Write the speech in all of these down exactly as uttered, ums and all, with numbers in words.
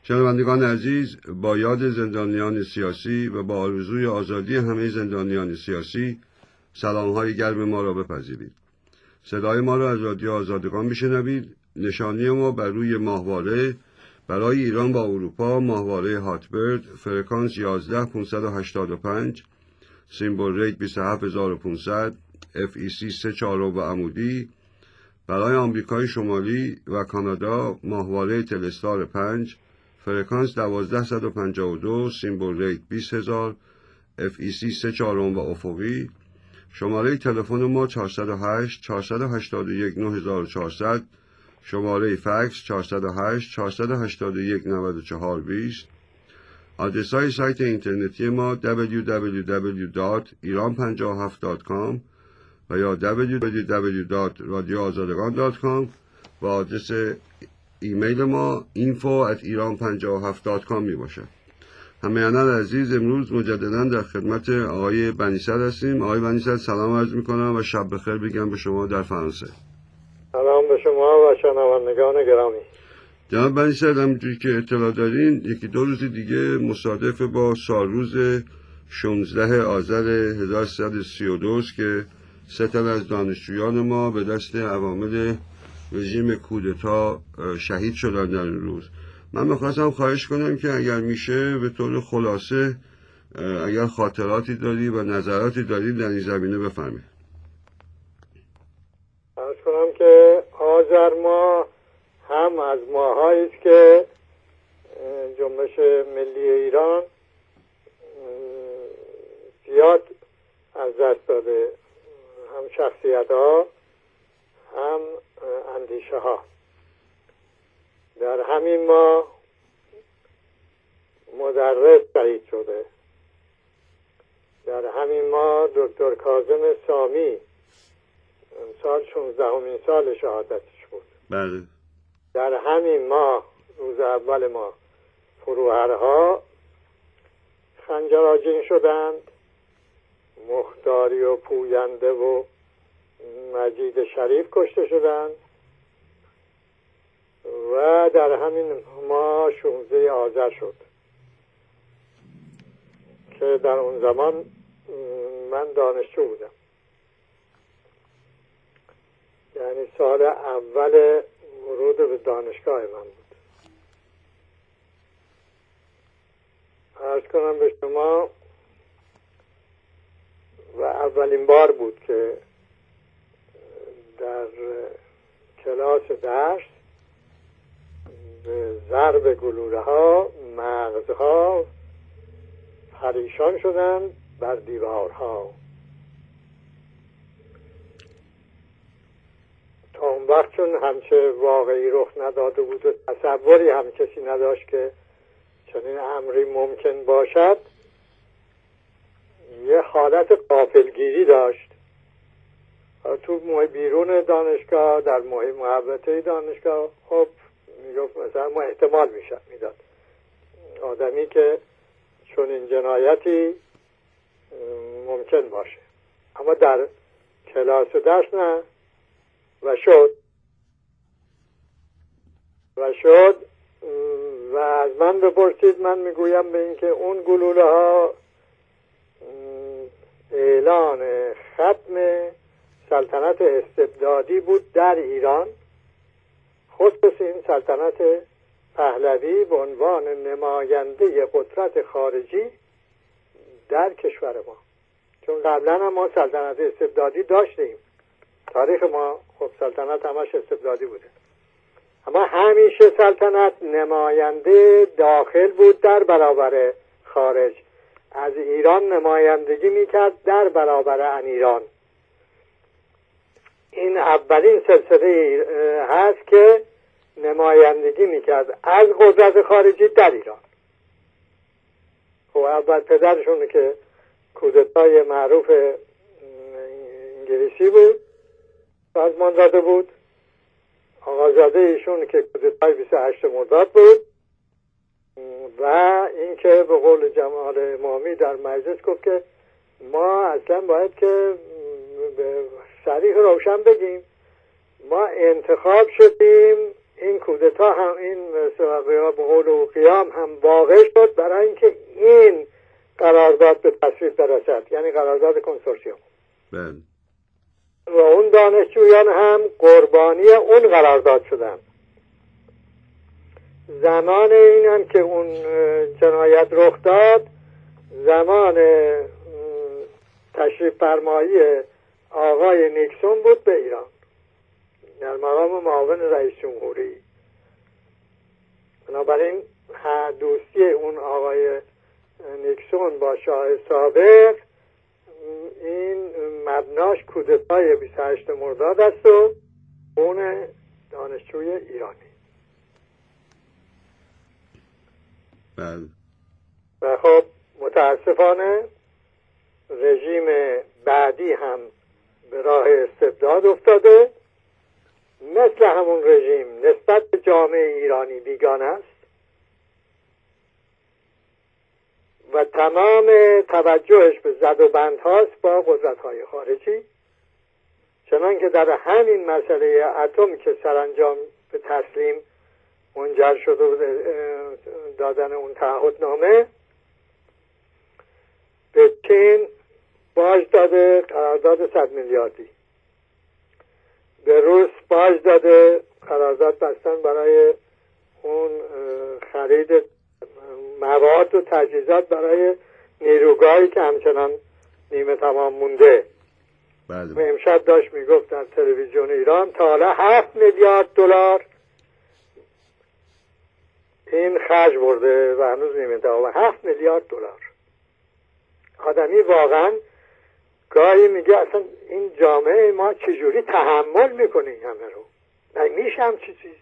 شنوندگان عزیز، با یاد زندانیان سیاسی و با آرزوی آزادی همه زندانیان سیاسی، سلام‌های گرم ما را بپذیرید. صدای ما را از رادیو آزادگان میشنوید. نشانی ما بر روی ماهواره برای ایران با اروپا، ماهواره هاتبرد، فرکانس یازده پانصد و هشتاد و پنج، سیمبل ریت بیست و هفت هزار و پانصد، اف ای سی سه چهارم و عمودی. برای آمریکای شمالی و کانادا ماهواره تلستار پنج، فرکانس دوازده صد و پنجاه و دو، سیمبل ریت بیست هزار، اف ای سی سه چهارم و افقی. شماره تلفن ما چهارصد و هشت چهارصد و هشتاد و یک نه هزار و چهارصد، شماره فکس چهارصد و هشت چهارصد و هشتاد و یک نود و چهار بیست. آدرس های سایت اینترنتی ما دبلیو دبلیو دبلیو دات ایران پنجاه و هفت دات کام و یا دبلیو دبلیو دبلیو دات رادیو آزادگان دات کام و آدرس ایمیل ما اینفو ات ایران پنجاه و هفت دات کام می باشد. همه عزیز، امروز مجددا در خدمت آقای بنی‌صدر هستیم. آقای بنی‌صدر سلام عرض میکنم و شب بخیر بگم به شما در فرانسه. سلام به شما و شنوندگان گرامی. جناب بنی‌صدر، همونجوری که اطلاع دارین یکی دو روز دیگه مصادف با سالروز شانزده آذر هزار و سیصد و سی و دو است که سه تن از دانشجویان ما به دست عوامل رژیم کودتا شهید شدن در این روز. من می‌خواستم خواهش کنم که اگر میشه به طور خلاصه اگر خاطراتی داری و نظراتی داری در این زمینه بفرمایید. عرض کنم که آذر ماه هم از ماهایی است که جنبش ملی ایران زیاد از دست داده، هم شخصیت ها هم اندیشه ها. در همین ماه مدرس شهید شده. در همین ماه دکتر کاظم سامی سال شانزدهمین سال شهادتش بود. بله. در همین ماه روز اول ماه فروهرها خنجرآجین شدند. مختاری و پوینده و مجید شریف کشته شدند و در همین ماه شانزده آذر شد که در اون زمان من دانشجو بودم، یعنی سال اول ورود به دانشگاه من بود. عرض کنم به شما و اولین بار بود که در کلاس درس به ضرب گلوله ها مغزها پریشان شدند بر دیوارها. تا اون وقت چون همچه واقعی رخ نداده بود و تصوری هم کسی نداشت که چنین امری ممکن باشد، یه حالت غافلگیری داشت. تو محیط بیرون دانشگاه، در محیط محوطه دانشگاه، خب میگفت مثلا ما احتمال میشد میداد آدمی که چون این جنایتی ممکن باشه، اما در کلاس درس نه. و شد و شد و از من بپرسید، من میگویم به این که اون گلوله ها اعلان ختم سلطنت استبدادی بود در ایران، خصوص این سلطنت پهلوی به عنوان نماینده قدرت خارجی در کشور ما. چون قبلا هم ما سلطنت استبدادی داشتیم، تاریخ ما خب سلطنت همش استبدادی بوده، اما همیشه سلطنت نماینده داخل بود در برابر خارج. از ایران نمایندگی میکرد در برابر ان ایران. این اولین سلسله هست که نمایندگی میکرد از قدرت خارجی در ایران. خب اول پدرشون که کودتای معروف انگلیسی بود، سازمان داده بود. آقازاده ایشون که کودتای بیست و هشت مرداد بود و اینکه به قول جمال امامی در مجلس گفت که ما اصلا باید که صریح روشن بگیم، ما انتخاب شدیم این کودتا هم این به قول او قیام هم واقع شد برای اینکه این قرارداد به تصویب برسد، یعنی قرارداد کنسورسیوم. بله. و اون دانشجویان هم قربانی اون قرارداد شدن. زمان این هم که اون جنایت رخ داد زمان تشریف فرمایی آقای نیکسون بود به ایران در مقام معاون رئیس جمهوری. بنابراین دوستی اون آقای نیکسون با شاه سابق این مبناش کودتای بیست و هشتم مرداد است و اون دانشجوی ایرانی. بله. و خب متاسفانه رژیم بعدی هم به راه استبداد افتاده، مثل همون رژیم نسبت به جامعه ایرانی بیگانه است و تمام توجهش به زد و بند هاست با قدرت های خارجی، چنان که در همین مسئله اتم که سرانجام به تسلیم منجر شده و دادن اون تعهدنامه به چین باج داده قرارداد صد میلیاردی، به روس باج داده قرارداد بستن برای اون خرید مواد و تجهیزات برای نیروگاهی که همچنان نیمه تمام مونده. بله. و امشب داشت میگفت در تلویزیون ایران تا حالا هفت میلیارد دلار این خرج برده و هنوز نیمه تمام. هفت میلیارد دلار. آدمی واقعا گاهی میگه اصلا این جامعه ما چجوری تحمل میکنه این همه رو؟ نمیشه هم چی چیزی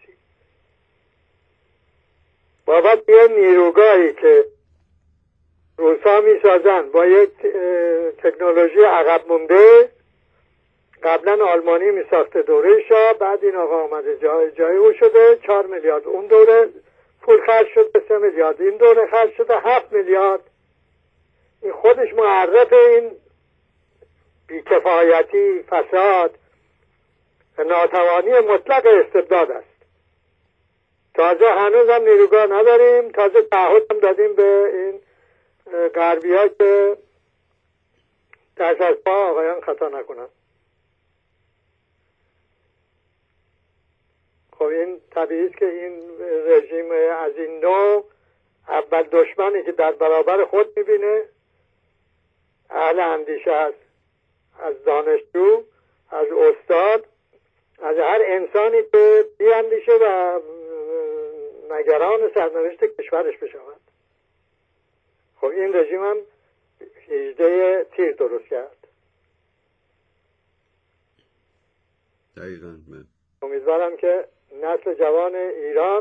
بابت یه نیروگاهی که روسا میسازن با یک تکنولوژی عقب مونده. قبلا آلمانی میساخته دوره شاه، بعد این آقا آمده جای جای او شده، چهار میلیارد اون دوره پول خرج شده، سه میلیارد این دوره خرج شده، هفت میلیارد. این خودش معرف این بیکفایتی، فساد و ناتوانی مطلق استبداد است. تازه هنوز هم نیروگاه نداریم، تازه تعهد هم دادیم به این غربی ها که دست از پا آقایان خطا نکنن. خب این طبیعی است که این رژیم از این نوع اول دشمنی که در برابر خود میبینه اهل اندیشه است، از دانشجو، از استاد، از هر انسانی که بیاندیشه و نگران سرنوشت کشورش بشود. خب این رژیم هم هجده تیر درست کرد. دقیقاً. امیدوارم که نسل جوان ایران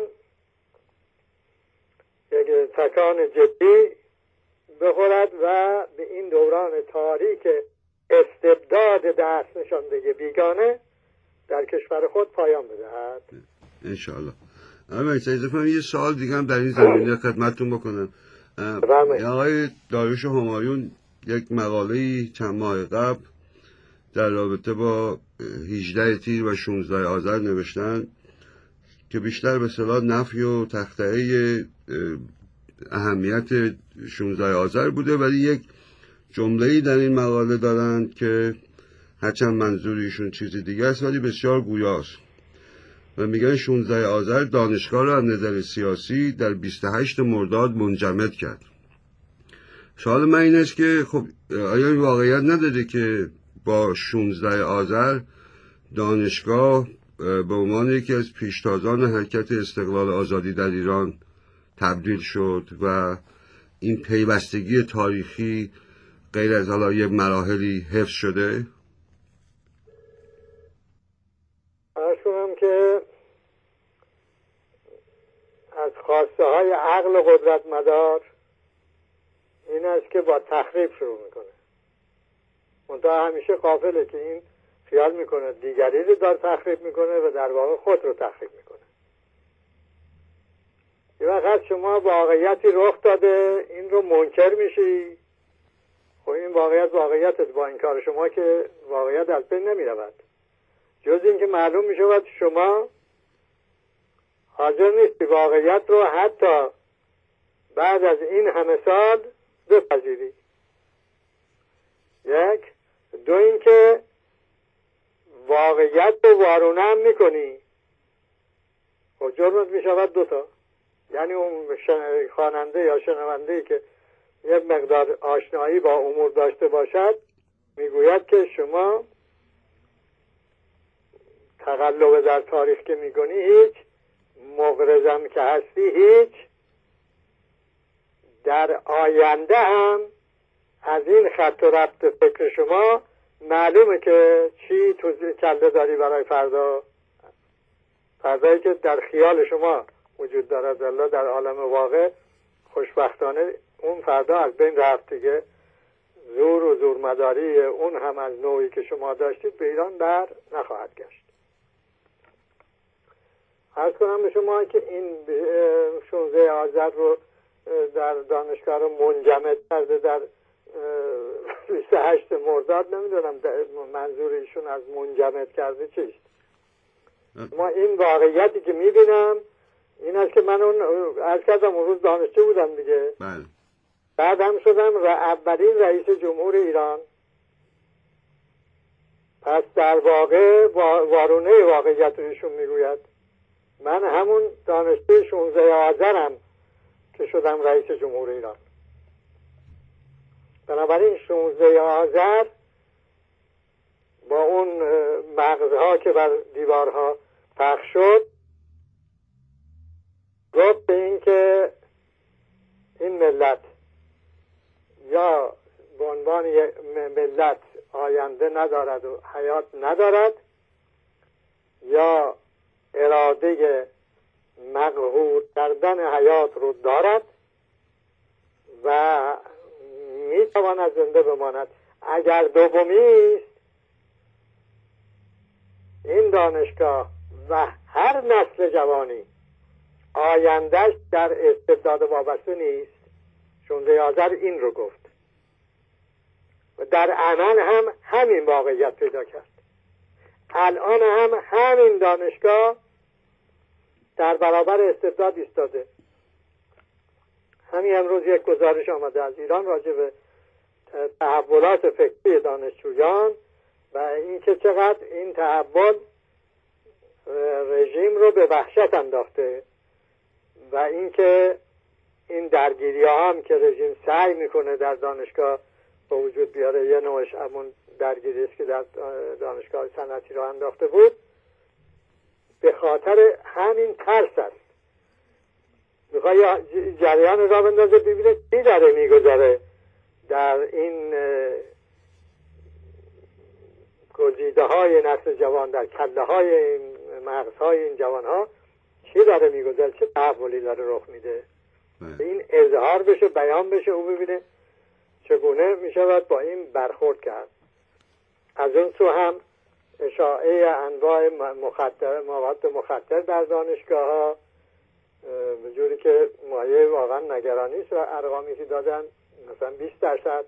یک تکان جدی بخورد و به این دوران تاریک استبداد دست نشانده بیگانه در کشور خود پایان بدهد انشاءالله. آقای اجازه یه سوال دیگه هم در این زمینه خدمتتون بکنم. آقای داریوش همایون یک مقاله چند ماه قبل در رابطه با هجده تیر و شانزده آذر نوشتن که بیشتر به اصطلاح نفی و تخطئه اهمیت شانزده آذر بوده، ولی یک جمله‌ای در این مقاله دارند که هرچند منظوریشون چیز دیگه است ولی بسیار گویاست و میگن شانزده آذر دانشگاه را از نظر سیاسی در بیست و هشتم مرداد منجمد کرد. سوال من این است که خب آیا این واقعیت نداره که با شانزده آذر دانشگاه به عنوان یکی از پیشتازان حرکت استقلال آزادی در ایران تبدیل شد و این پیوستگی تاریخی غیر از حالا یک مراحلی حفظ شده؟ عرض کنم که از خواسته های عقل قدرت مدار این است که با تخریب شروع میکنه. منتها همیشه غافله که این خیال میکنه دیگری رو دار تخریب میکنه و در واقع خود رو تخریب میکنه. یه وقت شما واقعیتی رخ داده این رو منکر میشی، خب این واقعیت واقعیت با این کار شما که واقعیت از بین نمیرود، جز این که معلوم میشود شما حاضر نیستی واقعیت رو حتی بعد از این همه سال بپذیری. یک. دو اینکه واقعیت رو وارونه هم میکنی، خب جرمت میشود دوتا. یعنی اون شن... خواننده یا شنونده ای که یک مقدار آشنایی با امور داشته باشد میگوید که شما تقلب در تاریخ که میکنی هیچ، مغرضم که هستی هیچ، در آینده هم از این خط و ربط فکر شما معلومه که چی تو کله داری برای فردا، فردایی که در خیال شما وجود دارد الله در عالم واقع خوشبختانه اون فردا از بین رفت دیگه. زور و زورمداری اون هم از نوعی که شما داشتید به ایران بر نخواهد گشت. عرض کنم به شما که این شانزده آذر رو در دانشگاه رو منجمد کرده در بیست و هشت مرداد. نمیدونم منظور ایشون از منجمد کرده چیست. ما این واقعیتی که میبینم این است که من اون عرض کردم اون روز دانشجو بودم دیگه. بله. بعد هم شدم و اولین رئیس جمهور ایران. پس در واقع وارونه واقعیت رو ایشون میگوید. من همون دانشجو شانزده آذرم که شدم رئیس جمهور ایران. بنابراین شانزده آذر با اون مغزها که بر دیوارها پخش شد گفت به این که این ملت یا به عنوان ملت آینده ندارد و حیات ندارد یا اراده مقهور کردن حیات رو دارد و میتواند زنده بماند. اگر دومی است این دانشگاه و هر نسل جوانی آیندهش در استبداد وابسته نیست. شانزده آذر این رو گفت و در عمل هم همین واقعیت پیدا کرد. الان هم همین دانشگاه در برابر استبداد ایستاده. همین امروز یک گزارش آمده از ایران راجع به تحولات فکری دانشجویان و اینکه چقدر این تحول رژیم رو به وحشت انداخته و اینکه این درگیری ها هم که رژیم سعی میکنه در دانشگاه به وجود بیاره یه نوعش همون درگیری است که در دانشگاه صنعتی را انداخته بود به خاطر همین ترس است. میخوای جریان را بندازه ببینه چی داره میگذاره در این گزیده های نسل جوان، در کله های این مغز های این جوان ها چی داره میگذاره، چه تحولی داره رخ میده. این اظهار بشه، بیان بشه، او ببینه چگونه میشود با این برخورد کرد. از اون سو هم اشاعه انواع مخدر، مواد مخدر در دانشگاه ها به جوری که مایه واقعا نگرانی است و ارقامی که دادن مثلا بیست درصد.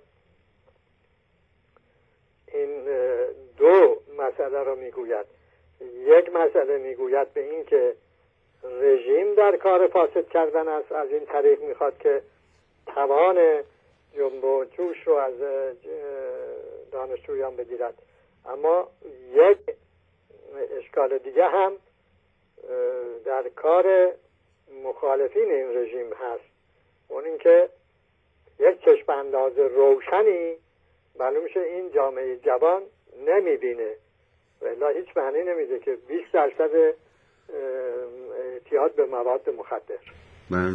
این دو مسئله رو میگوید. یک مسئله میگوید به این که رژیم در کار فاسد کردن است، از این طریق میخواد که توان جنب و جوش رو از دانشجویان بگیرد. اما یک اشکال دیگه هم در کار مخالفین این رژیم هست، اون این که یک چشم انداز روشنی معلوم میشه این جامعه جوان نمیبینه و الا هیچ معنی نمیده که بیست درصد اعتیاد به مواد مخدر. بله.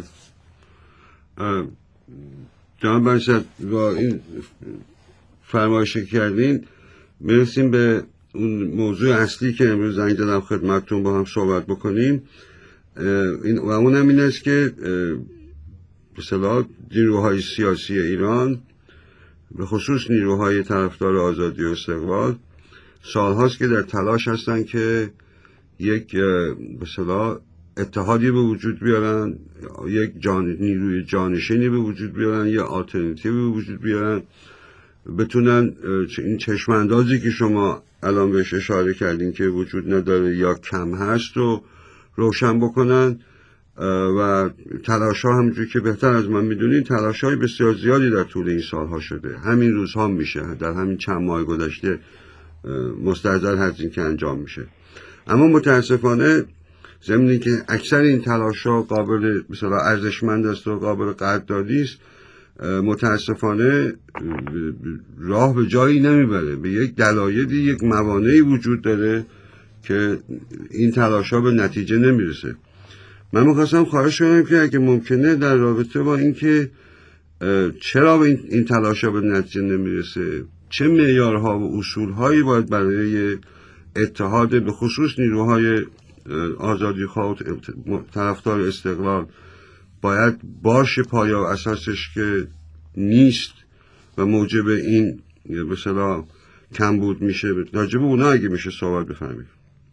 جناب بنشد با این فرمایش کردین میرسیم به اون موضوع اصلی که امروز زنگ زدم خدمتتون با هم صحبت بکنیم. این و اون هم این است که به اصطلاح نیروهای سیاسی ایران به خصوص نیروهای طرفدار آزادی و استقلال سالهاست که در تلاش هستن که یک به اصطلاح اتحادی به وجود بیارن، یک جان نیروی جانشینی به وجود بیارن، یا آلترناتیو به وجود بیارن، بتونن این چشم اندازی که شما الان بهش اشاره کردین که وجود نداره یا کم هست رو روشن بکنن و تلاش ها همونجور که بهتر از من میدونید تلاش های بسیار زیادی در طول این سالها شده، همین روزها میشه، در همین چند ماه گذشته مستحضر هست این که انجام میشه. اما متاسفانه ضمن که اکثر این تلاش ها قابل مثلا ارزشمند است و قابل قدردانی است، متاسفانه راه به جایی نمیبره، به یک دلایلی یک موانعی وجود داره که این تلاش ها به نتیجه نمیرسه. من میخواستم خواهش کنم که اگه ممکنه در رابطه با اینکه چرا به این تلاش ها به نتیجه نمیرسه، چه معیارها و اصولهایی باید برای اتحاد به خصوص نیروهای آزادیخواه و طرفدار استقلال باید باشه، پایه و اساسش که نیست و موجب این مثلا کمبود میشه، راجب اونا اگه میشه صحبت بفرمایید.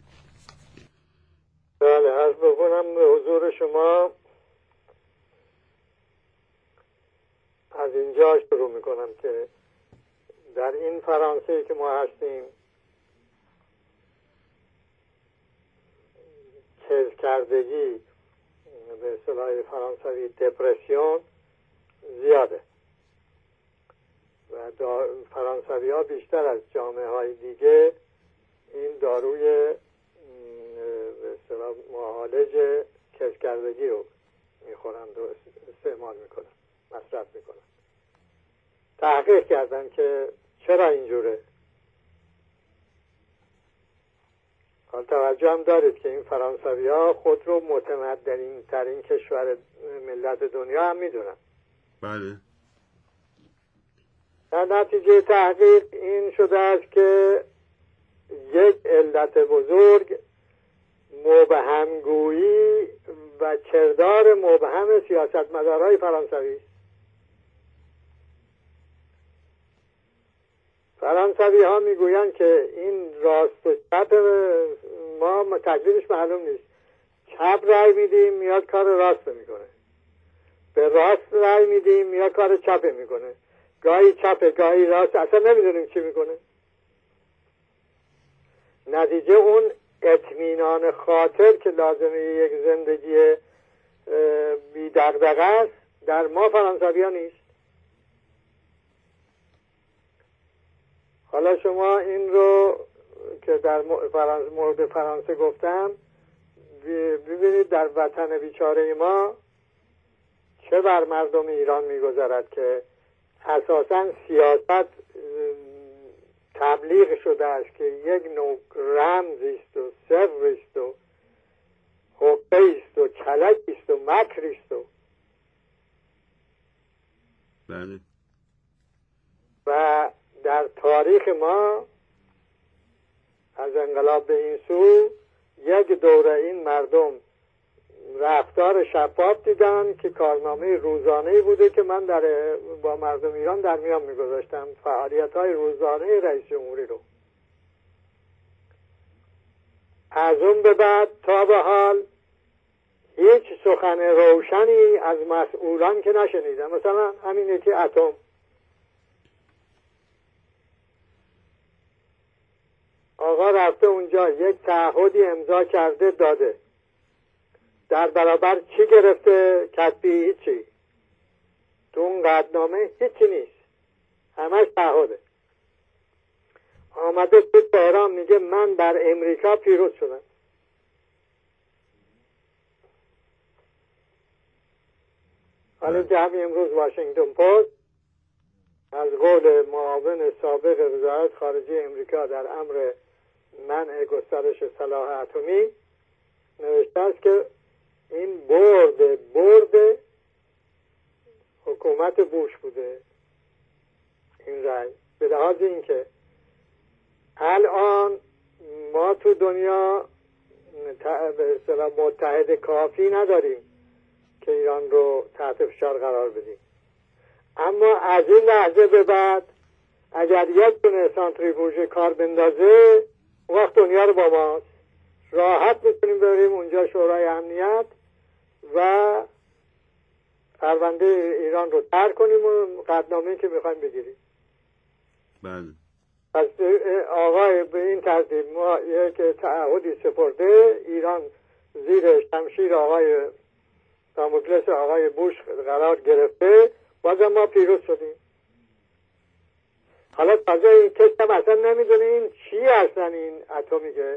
بله، عرض بکنم به حضور شما. از اینجا شروع میکنم که در این فرانسه که ما هستیم چیز کردگی، به اصطلاح فرانسوی دپرسیون زیاده و فرانسوی ها بیشتر از جامعه های دیگه این داروی به اصطلاح معالج کشکردگی رو میخورند و استعمال میکنن، مصرف میکنن. تحقیق کردن که چرا اینجوره. حال توجه هم دارید که این فرانسوی ها خود رو متمدنین ترین کشور ملت دنیا هم میدونن. بله. در نتیجه تحقیق این شده است که یک علت بزرگ مبهمگویی و کردار مبهم سیاستمدارهای فرانسوی است. فرانسوی ها میگویند که این راست و چپ ما تکلیفش معلوم نیست. چپ رای میدیم میاد کار راست میکنه، به راست رای میدیم میاد کار چپ میکنه، گاهی چپ گاهی راست، اصلا نمیدونیم چی میکنه. نتیجه اون اطمینان خاطر که لازمه یک زندگی بی دغدغه است در ما فرانسوی ها نیست. حالا شما این رو که در مورد فرانسه گفتم ببینید در وطن بیچاره ما چه بر مردم ایران میگذرد که اساساً سیاست تبلیغ شده است که یک نوع رمزی است و سر است و حقه است و چلک است و مکر است و بله. و در تاریخ ما از انقلاب به این سو یک دوره این مردم رفتار شفاف دیدن که کارنامه روزانه‌ای بوده که من در با مردم ایران در میان میگذاشتم، فعالیت‌های روزانه رئیس جمهوری رو. از اون به بعد تا به حال هیچ سخن روشنی از مسئولان که نشنیدم. مثلا همین یکی اتم، آقا رفته اونجا یک تعهدی امضا کرده داده، در برابر چی گرفته؟ کتبی هیچی، تو اون قطعنامه هیچی نیست، همش تعهده. آمده تو تهران میگه من بر امریکا پیروز شدم. حالا که همین امروز واشنگتن پست از قول معاون سابق وزارت خارجه امریکا در امر منع گسترش سلاح اتمی نوشته است که این برد برد حکومت بوش بوده این رأی، به لحاظ اینکه الان ما تو دنیا به اصطلاح متحد کافی نداریم که ایران رو تحت فشار قرار بدیم. اما از این لحظه به بعد اگر یک دونه سانتریفوژ کار بندازه وقت دنیا رو با ماست، راحت میتونیم بریم اونجا شورای امنیت و پرونده ایران رو ترک کنیم و قطعنامه‌ای که میخوایم بگیریم. بله. پس آقای به این ترتیب ما یک تعهدی سپرده، ایران زیر شمشیر آقای داموکلس آقای بوش قرار گرفته، بازم ما پیروز شدیم. حالا تازه این کس هم اصلا نمیدونه این چی هستن این اتمیکه.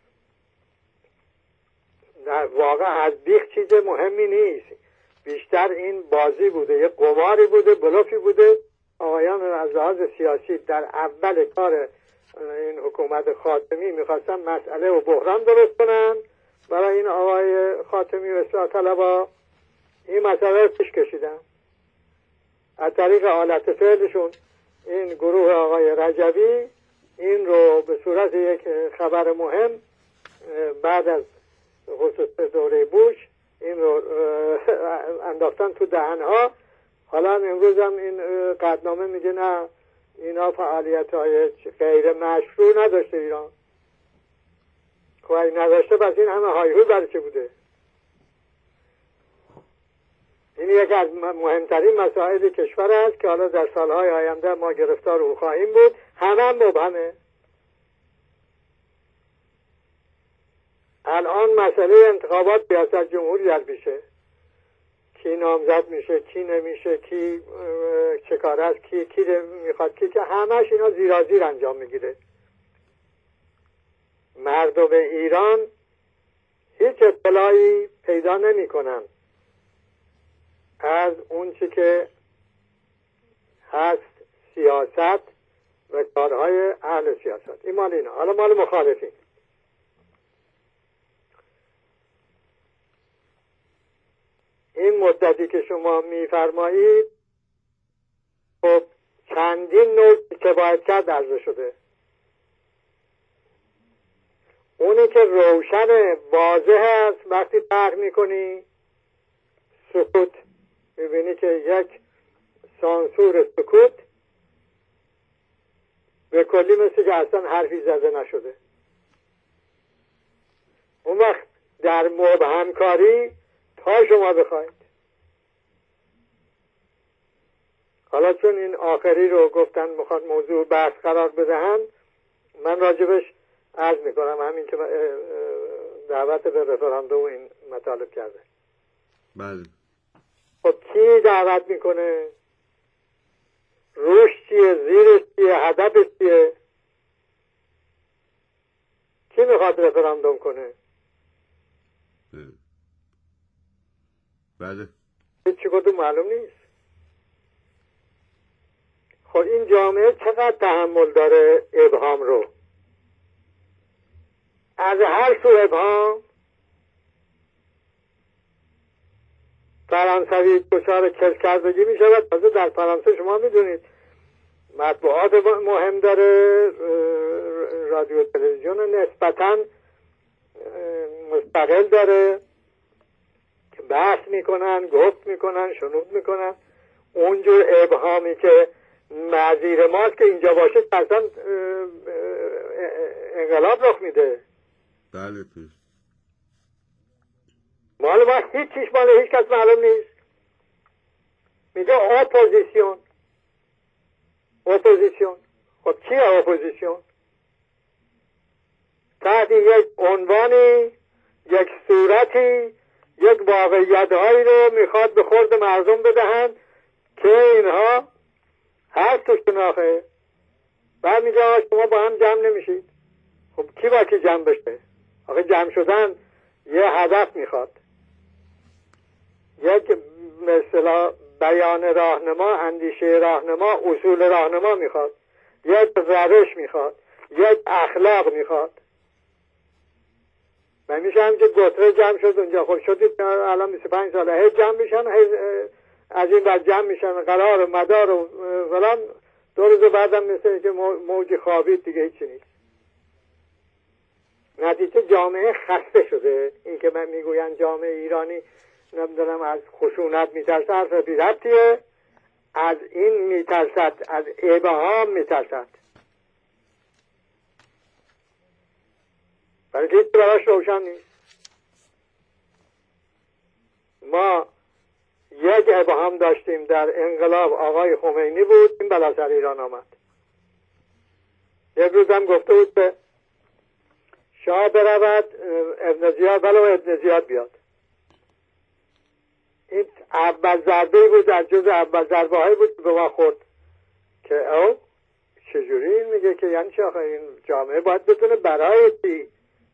در واقع از بیخ چیز مهمی نیست، بیشتر این بازی بوده، یه قماری بوده، بلوفی بوده. آقایان از لحاظ سیاسی در اول کار این حکومت خاتمی میخواستن مسئله و بحران درست کنن برای این آقای خاتمی و اصلاح طلبا. این مسئله رو پیش کشیدن از طریق آلت فعلشون. این گروه آقای رجبی این رو به صورت یک خبر مهم بعد از خصوص دوره بوش این رو انداختن تو دهنها. حالا امروز هم این قطعنامه میگه نه اینا فعالیت های غیر مشروع نداشته ایران. خب این نداشته پس این همه هایهوی برای چه بوده؟ این یکی از مهمترین مسائل کشور است که حالا در سالهای آینده ما گرفتار او خواهیم بود. همه هم مبهمه. الان مسئله انتخابات ریاست جمهوری حل میشه، کی نامزد میشه، کی نمیشه، کی چه کار است، کی کی میخواد، کی که همش اینا زیرا زیر انجام میگیره. مردم ایران هیچ اطلاعی پیدا نمی کنن از اون چی که هست سیاست و کارهای اهل سیاست. این مال اینا. حالا مال مخالفین. این مدتی که شما میفرمایید خب چندین نوع که باید کرد عرضه شده. اونی که روشن واضح است وقتی طرح میکنی سکوت، میبینی که یک سانسور سکوت به کلی مثل که اصلا حرفی زده نشده. اون وقت در مبهم کاری تا شما بخواید. حالا چون این آخری رو گفتن میخواد موضوع بحث قرار بدهن، من راجبش عرض میکنم همین که دعوت به رفراندوم این مطالب کرده. بله. خب کی دعوت میکنه؟ روش چیه؟ زیرش چیه؟ هدفش چیه؟ کی میخواد رفراندوم کنه؟ بله. هیچی کدوم معلوم نیست. خب این جامعه چقدر تحمل داره ابهام رو؟ از هر سو ابهام. فرانسوی دچار کل کردگی می شود. تازه در فرانسه شما میدونید مطبوعات مهم داره، رادیو تلویزیون نسبتاً مستقل داره که بحث میکنن، گفت میکنن، شنود میکنن. اونجور ابهامی که نظیر ماست که اینجا باشه اصلا انقلاب رخ میده. بله پیش مال ما هیچ چیش مال هیچ کس معلوم نیست. میگه اپوزیسیون اپوزیسیون. خب چی اپوزیسیون؟ تحت یک عنوانی، یک صورتی، یک واقعیت هایی رو میخواد به خورد مردم بدهند که اینها هست توشون آخه. بعد میگه شما با هم جمع نمیشید. خب کی با کی جمع بشه؟ آخه جمع شدن یه هدف میخواد، یک مثلا بیان راهنما، اندیشه راهنما، اصول راهنما میخواد، یک روش میخواد، یک اخلاق میخواد. من میشم که گتره جمع شد اونجا. خب شدید الان بیست و پنج ساله هی جمع میشن، هی از این بعد جمع میشن، قرار و مدار و فلان. دو روز بعدم مثل که موج خوابید دیگه هیچی نیست. نتیجه جامعه خسته شده. این که من میگویم جامعه ایرانی نمیدونم از خشونت میترسد، حرف بی ربطیه. از این میترسد، از ابهام میترسد، برای که هیچ براش روشن نیست. ما یک ابهام داشتیم در انقلاب آقای خمینی بود، این بلا سر ایران آمد. یک روز هم گفته بود به شاه برود ابن زیاد ولو ابن زیاد بیاد. این اول ضربه بود، از جز اول ضربه هایی بود به ما خورد که او چجوری این میگه که یعنی چه آخه این جامعه باید بتونه برای چی؟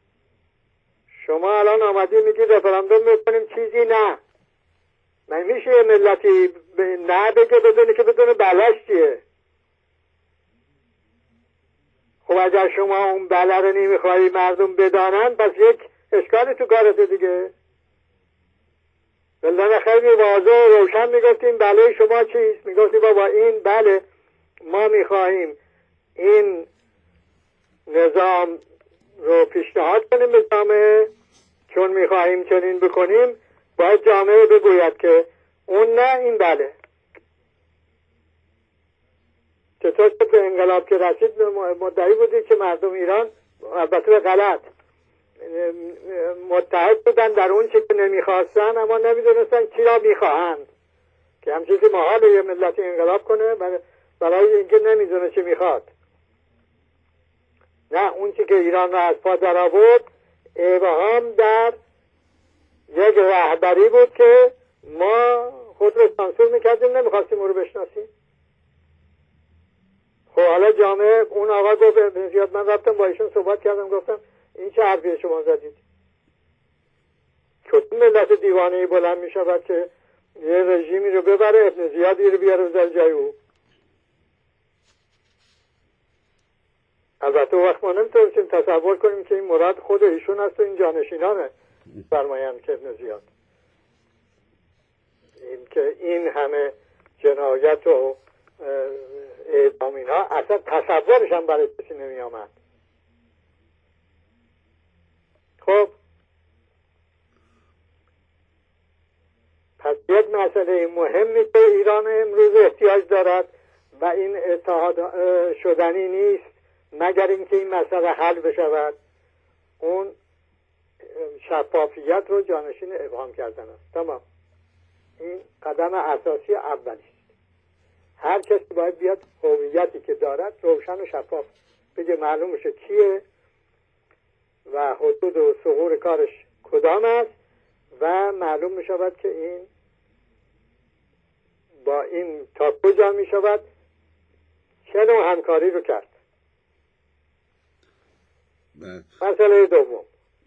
شما الان آمدی میگی رفراندوم میکنیم چیزی نه. من میشه یه ملتی نه بگه بدونه که بدونه بلاش چیه؟ خب اگر شما اون بله رو نمیخوایی مردم بدانن پس یک اشکالی تو کارت دیگه. بلدن خیلی واضح و روشن میگفتیم بله شما چیست؟ میگفتی بابا این بله ما میخواهیم این نظام رو پیشنهاد کنیم به جامعه، چون میخواهیم چنین بکنیم باید جامعه بگوید که اون نه این بله. چطور که به انقلاب که رسید مدعی بودی که مردم ایران البته به غلط متحد بودن در اون چی که نمیخواستن، اما نمیدونستن چی را میخواهند، که همچنین که محاله یه ملتی انقلاب کنه برای اینکه نمیدونه چی میخواد. نه، اون چی که ایران را از پا در آورد ابهام در یک رهبری بود که ما خود رو سانسور میکردیم، نمیخواستیم او رو بشناسیم. خب حالا جامعه اون آقا گفت زیاد، من رفتم با ایشون صحبت کردم، گفتم این چه حرفی شما زدید؟ چطور ملت دیوانه‌ای بلند میشود که یه رژیمی رو ببره ابن زیادی رو بیاره در جای او؟ البته وقت ما نمیتونیم تصور کنیم که این مراد خود ایشون هست و این جانشینانه فرمایند که ابن زیاد. این که این همه جنایت و اعدام اینها اصلا تصورش هم برای کسی نمی آمد. خب پس یک مسئله مهمی که ایران امروز احتیاج دارد و این اتحاد شدنی نیست مگر اینکه این مسئله حل بشود، اون شفافیت رو جانشین ابهام کردن است. تمام. این قدم اساسی اولی است. هر کسی باید بیاد هویتی که دارد روشن و شفاف بگه، معلوم بشه کیه و حدود و ثغور کارش کدام است و معلوم می شود که این با این تا کجا می شود چه نوع همکاری رو کرد. مسئله دوم،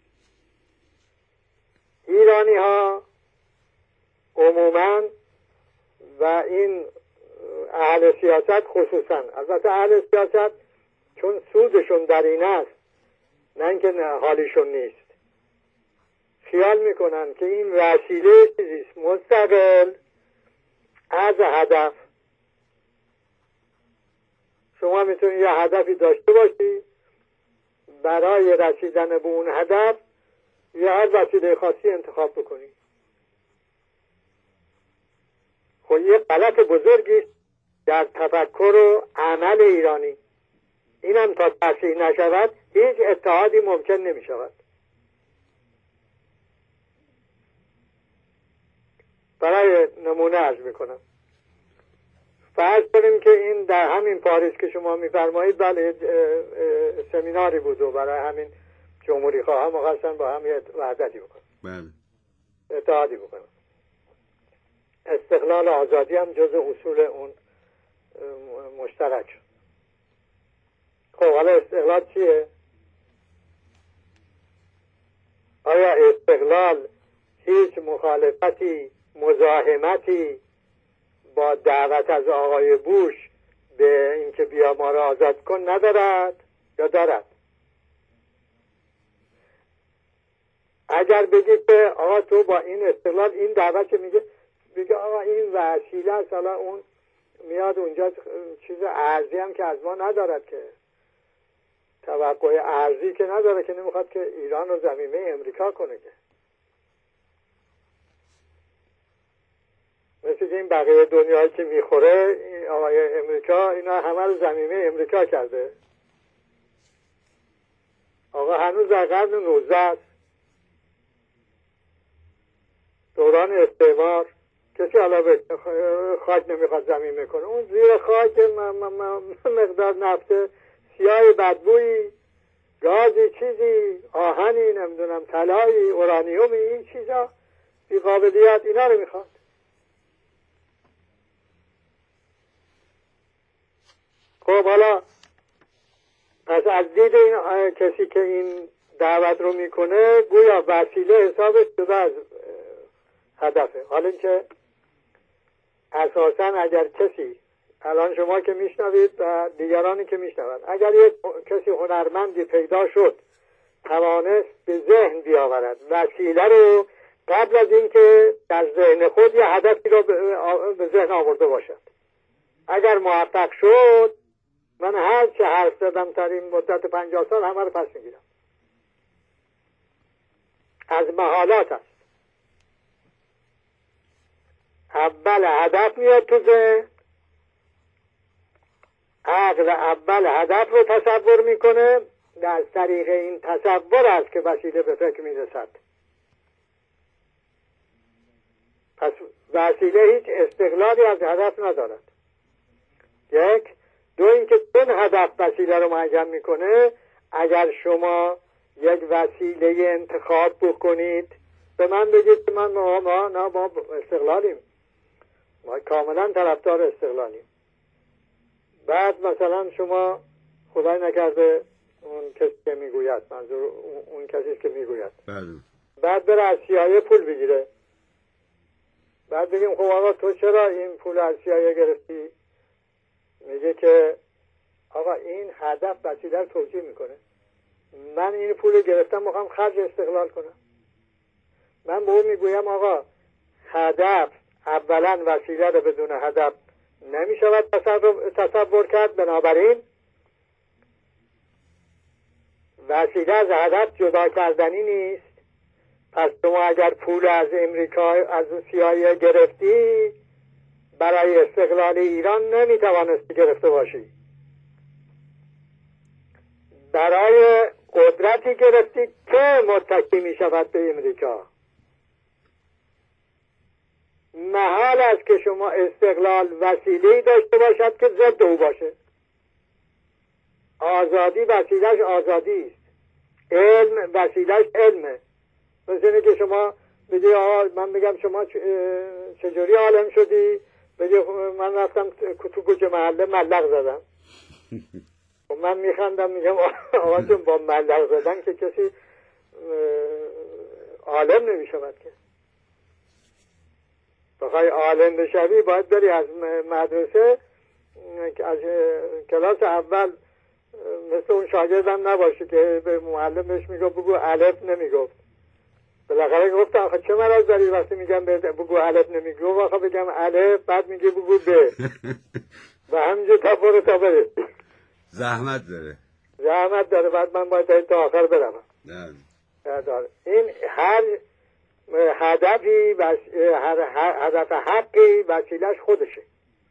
ایرانی ها عموما و این اهل سیاست خصوصا، البته اهل سیاست چون سودشون در این است نه اینکه حالیشون نیست، خیال میکنن که این وسیله چیزیست مستقل از هدف. شما میتونید یه هدفی داشته باشی، برای رسیدن به اون هدف یه هر وسیله خاصی انتخاب بکنی. خب یه غلط بزرگی در تفکر و عمل ایرانی، این هم تا تصحیح نشود هیچ اتحادی ممکن نمی شود. برای نمونه عرض میکنم، فرض کنیم که این در همین پاریس که شما میفرمایید بله سمیناری بود و برای همین جمهوری خواه هم مخواستن با هم یه وحدتی بکنن، بله اتحادی بکنن. استقلال آزادی هم جز اصول اون مشترک شد. خب حالا استقلال چیه؟ آیا استقلال هیچ مخالفتی، مزاحمتی با دعوت از آقای بوش به اینکه بیا ما را آزاد کن ندارد یا دارد؟ اگر بگید که آقا تو با این استقلال این دعوت که میگه بگه آقا این وسیله است، حالا اون میاد اونجا چیز ارزی هم که از ما ندارد، که توقع ارزی که نداره، که نمیخواد که ایران رو ضمیمه امریکا کنه، که مثل که این بقیه دنیایی که میخوره آقای امریکا اینا همه رو ضمیمه امریکا کرده. آقا هنوز در قرن نوزده است، دوران استعمار، کسی حالا به خاک نمیخواد ضمیمه کنه. اون زیر خاک مقدار نفت سیاه بدبویی گازی چیزی، آهنی، نمیدونم طلایی، اورانیومی، این چیزا بی قابلیت اینا رو میخواد. خب حالا پس از دید این کسی که این دعوت رو میکنه گویا وسیله حسابش شده از هدفه. حالا اینکه اساسا اگر کسی، الان شما که میشنوید و دیگرانی که میشنوند، اگر یک کسی هنرمندی پیدا شد توانست به ذهن بیاورد وسیله رو قبل از اینکه در ذهن خود یه هدفی رو به ذهن آورده باشد، اگر موفق شد، من هر چه حرف زدم در این مدت پنجاه سال همه رو پس میگیرم. از محالات است. اول هدف میاد تو ذهن، عقل اول هدف رو تصور میکنه، در طریق این تصور است که وسیله به فکر میرسد. پس وسیله هیچ استقلالی از هدف ندارد. یک. دو اینکه چون هدف وسیله رو معین میکنه، اگر شما یک وسیله انتخاب بکنید، به من بگید که من ما, ما, نه ما استقلالیم، ما کاملا طرفدار استقلالیم. بعد مثلا شما خدای نکرده اون کسی که میگوید، منظور اون, اون کسی که میگوید، بله. بعد بره از سیایه پول بگیره، بعد بگیم خب آقا تو چرا این پول از سیایه گرفتی؟ میگه که آقا این هدف وسیله رو توجیه میکنه، من این پول گرفتم میخوام خرج استقلال کنم. من به اون میگویم آقا هدف اولا وسیله رو بدون هدف نمیشود تصور, تصور کرد، بنابراین وسیله از هدف جدا کردنی نیست. پس شما اگر پول از امریکا از سیایه گرفتی، برای استقلال ایران نمیتوانستی گرفته باشی، برای قدرتی گرفتی که متکی میشود به امریکا. محال است که شما استقلال وسیله‌ای داشته باشد که ضد او باشه. آزادی وسیلهش آزادی است، علم وسیلهش علمه. مثل اینه که شما بگی آقا من بگم شما چجوری عالم شدی، بگی من رفتم تو کوچه محله ملق زدم. من میخندم میگم آقا جون با ملق زدن که کسی عالم نمیشود که. بخوای عالم بشوی باید بری از مدرسه، از کلاس اول مثل اون شاگردم نباشی که به معلم بهش میگفت بگو الف نمیگفت. بالاخره گفتم آخه چه مرض داری وقتی میگم بگو الف نمیگفت، آخه بگم الف بعد میگه بگو ب و همینجور تا برو تا بره. زحمت داره زحمت داره بعد من باید تا آخر برم. نه. این هر هدفی و هر هدف حقی وسیلهش خودشه.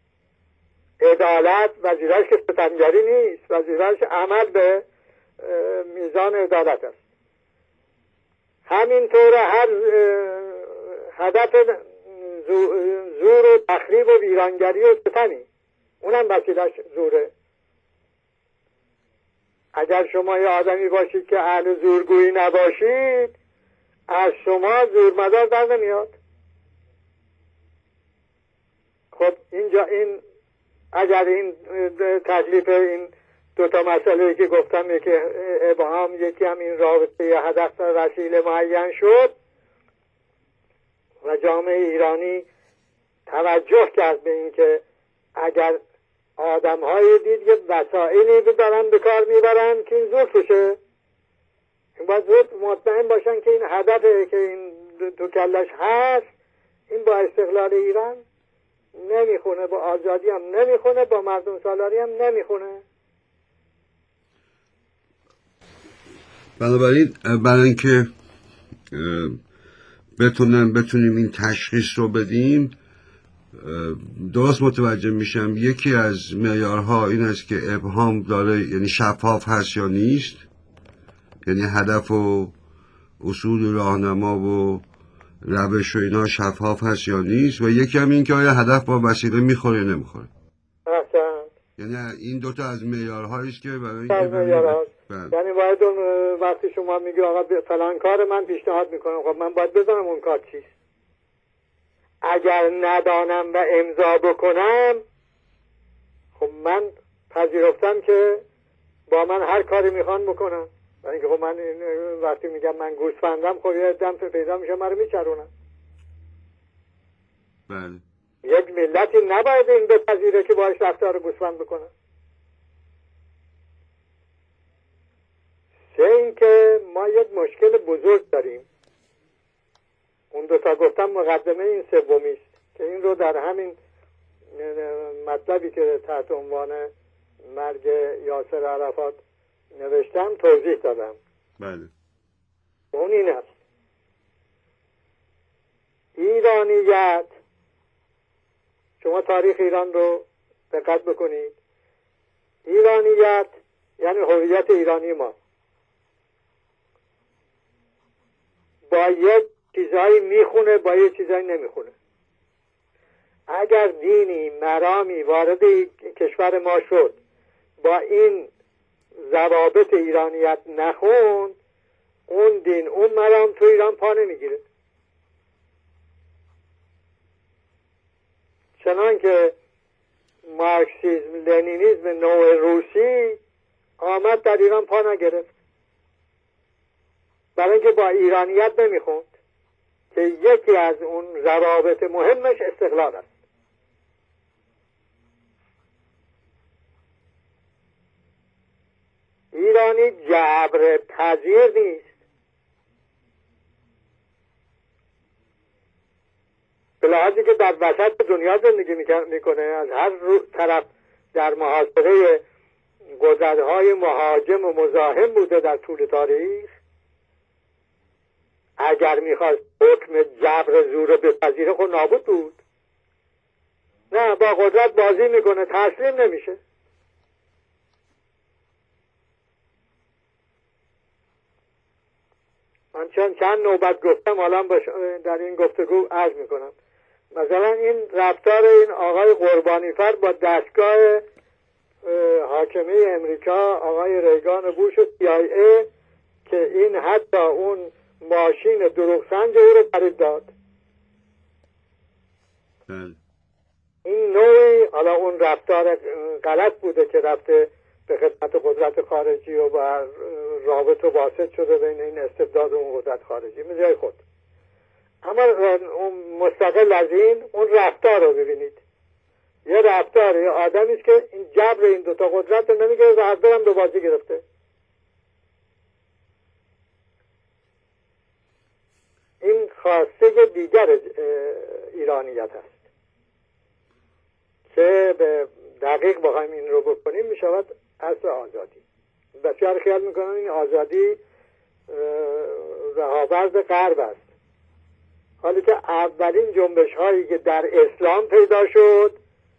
عدالت وسیلهش که ستمگری نیست، وسیلهش عمل به میزان عدالت است. همینطور هر هدف زور و تخریب و ویرانگری و ستمی، اونم وسیلهش زوره. اگر شما یه آدمی باشید که اهل زورگویی نباشید، از شما زورمدار در نمیاد. خب اینجا این اگر این تکلیف این دو تا مسئله که گفتم، یکی ابهام یکی هم این رابطه هدف و وسیله معین شد و جامعه ایرانی توجه کرد به این که اگر آدم های دید که وسائلی دارن به کار میبرن که این زور توشه، این باید زود مطمئن باشن که این هدفی که این تو کلش هست این با استقلال ایران نمیخونه، با آزادی هم نمیخونه، با مردم سالاری هم نمیخونه. بنابراین برای اینکه بتونم بتونیم این تشخیص رو بدیم، درست متوجه میشم یکی از معیارها این است که ابهام داره، یعنی شفاف هست یا نیست، یعنی هدف و اصول راهنما و روش و اینا شفاف هست یا نیست، و یکی هم این که آیا هدف با وسیله میخوره یا نمیخوره. احسن. یعنی این دوتا از معیارهایی است که برای اینکه بله. یعنی باید اون وقتی شما میگی آقا فلان کار من پیشنهاد میکنم، خب من باید بدونم اون کار چیست. اگر ندانم و امضا بکنم، خب من پذیرفتم که با من هر کاری میخوان بکنم. برای اینکه خب من وقتی میگم من گوسفندم، خب یه دم پیدا میشه من رو میچرونم. بله. یک ملتی نباید این بپذیره که باش رفتار گوسفند بکنه. سه اینکه ما یک مشکل بزرگ داریم. اون دو تا گفتم مقدمه این سومی است که این رو در همین مطلبی که تحت عنوان مرگ یاسر عرفات نوشتم توضیح دادم. بله. اون این است: ایرانیت، شما تاریخ ایران رو دقت بکنید، ایرانیت یعنی هویت ایرانی ما با یک چیزایی میخونه، با یک چیزایی نمیخونه. اگر دینی مرامی وارد کشور ما شد با این ضوابط ایرانیت نخوند، اون دین اون مرام تو ایران پا نمیگیره. چنان که مارکسیسم لنینیسم نوع روسی آمد در ایران پا نگرفت، برای اینکه با ایرانیت نمیخوند که یکی از اون ضوابط مهمش استقلال است. ایرانی جبر پذیر نیست. به لحاظی که در وسط دنیا زندگی میکنه، از هر طرف در محاصره گذرهای مهاجم و مزاحم بوده در طول تاریخ. اگر میخواست حکم جبر زور بپذیره خود نابود بود. نه، با قدرت بازی میکنه، تسلیم نمیشه. من چند چند نوبت گفتم، حالا در این گفتگو عرض میکنم. مثلا این رفتار این آقای قربانی فرد با دستگاه حاکمه امریکا، آقای ریگان بوش و سی آی ای، که این حتی اون ماشین دروغسنج او رو خرید داد. بله. این نوعی، حالا اون رفتار غلط بوده که رفته به خدمت قدرت خارجی و بر رابط و واسط شده بین این استبداد و اون قدرت خارجی می‌جای خود. اما اون مستقل از این، اون رفتار رو ببینید. یه رفتار یه آدمی است که این جبر این دوتا قدرت رو نمیگه و از برم به بازی گرفته. این خواسته دیگر ایرانیت است که به دقیق بخوایم این رو بکنیم میشود اصل آزادی. بسیار خیال میکنم این آزادی رهاورد غرب است، حالی که اولین جنبش هایی که در اسلام پیدا شد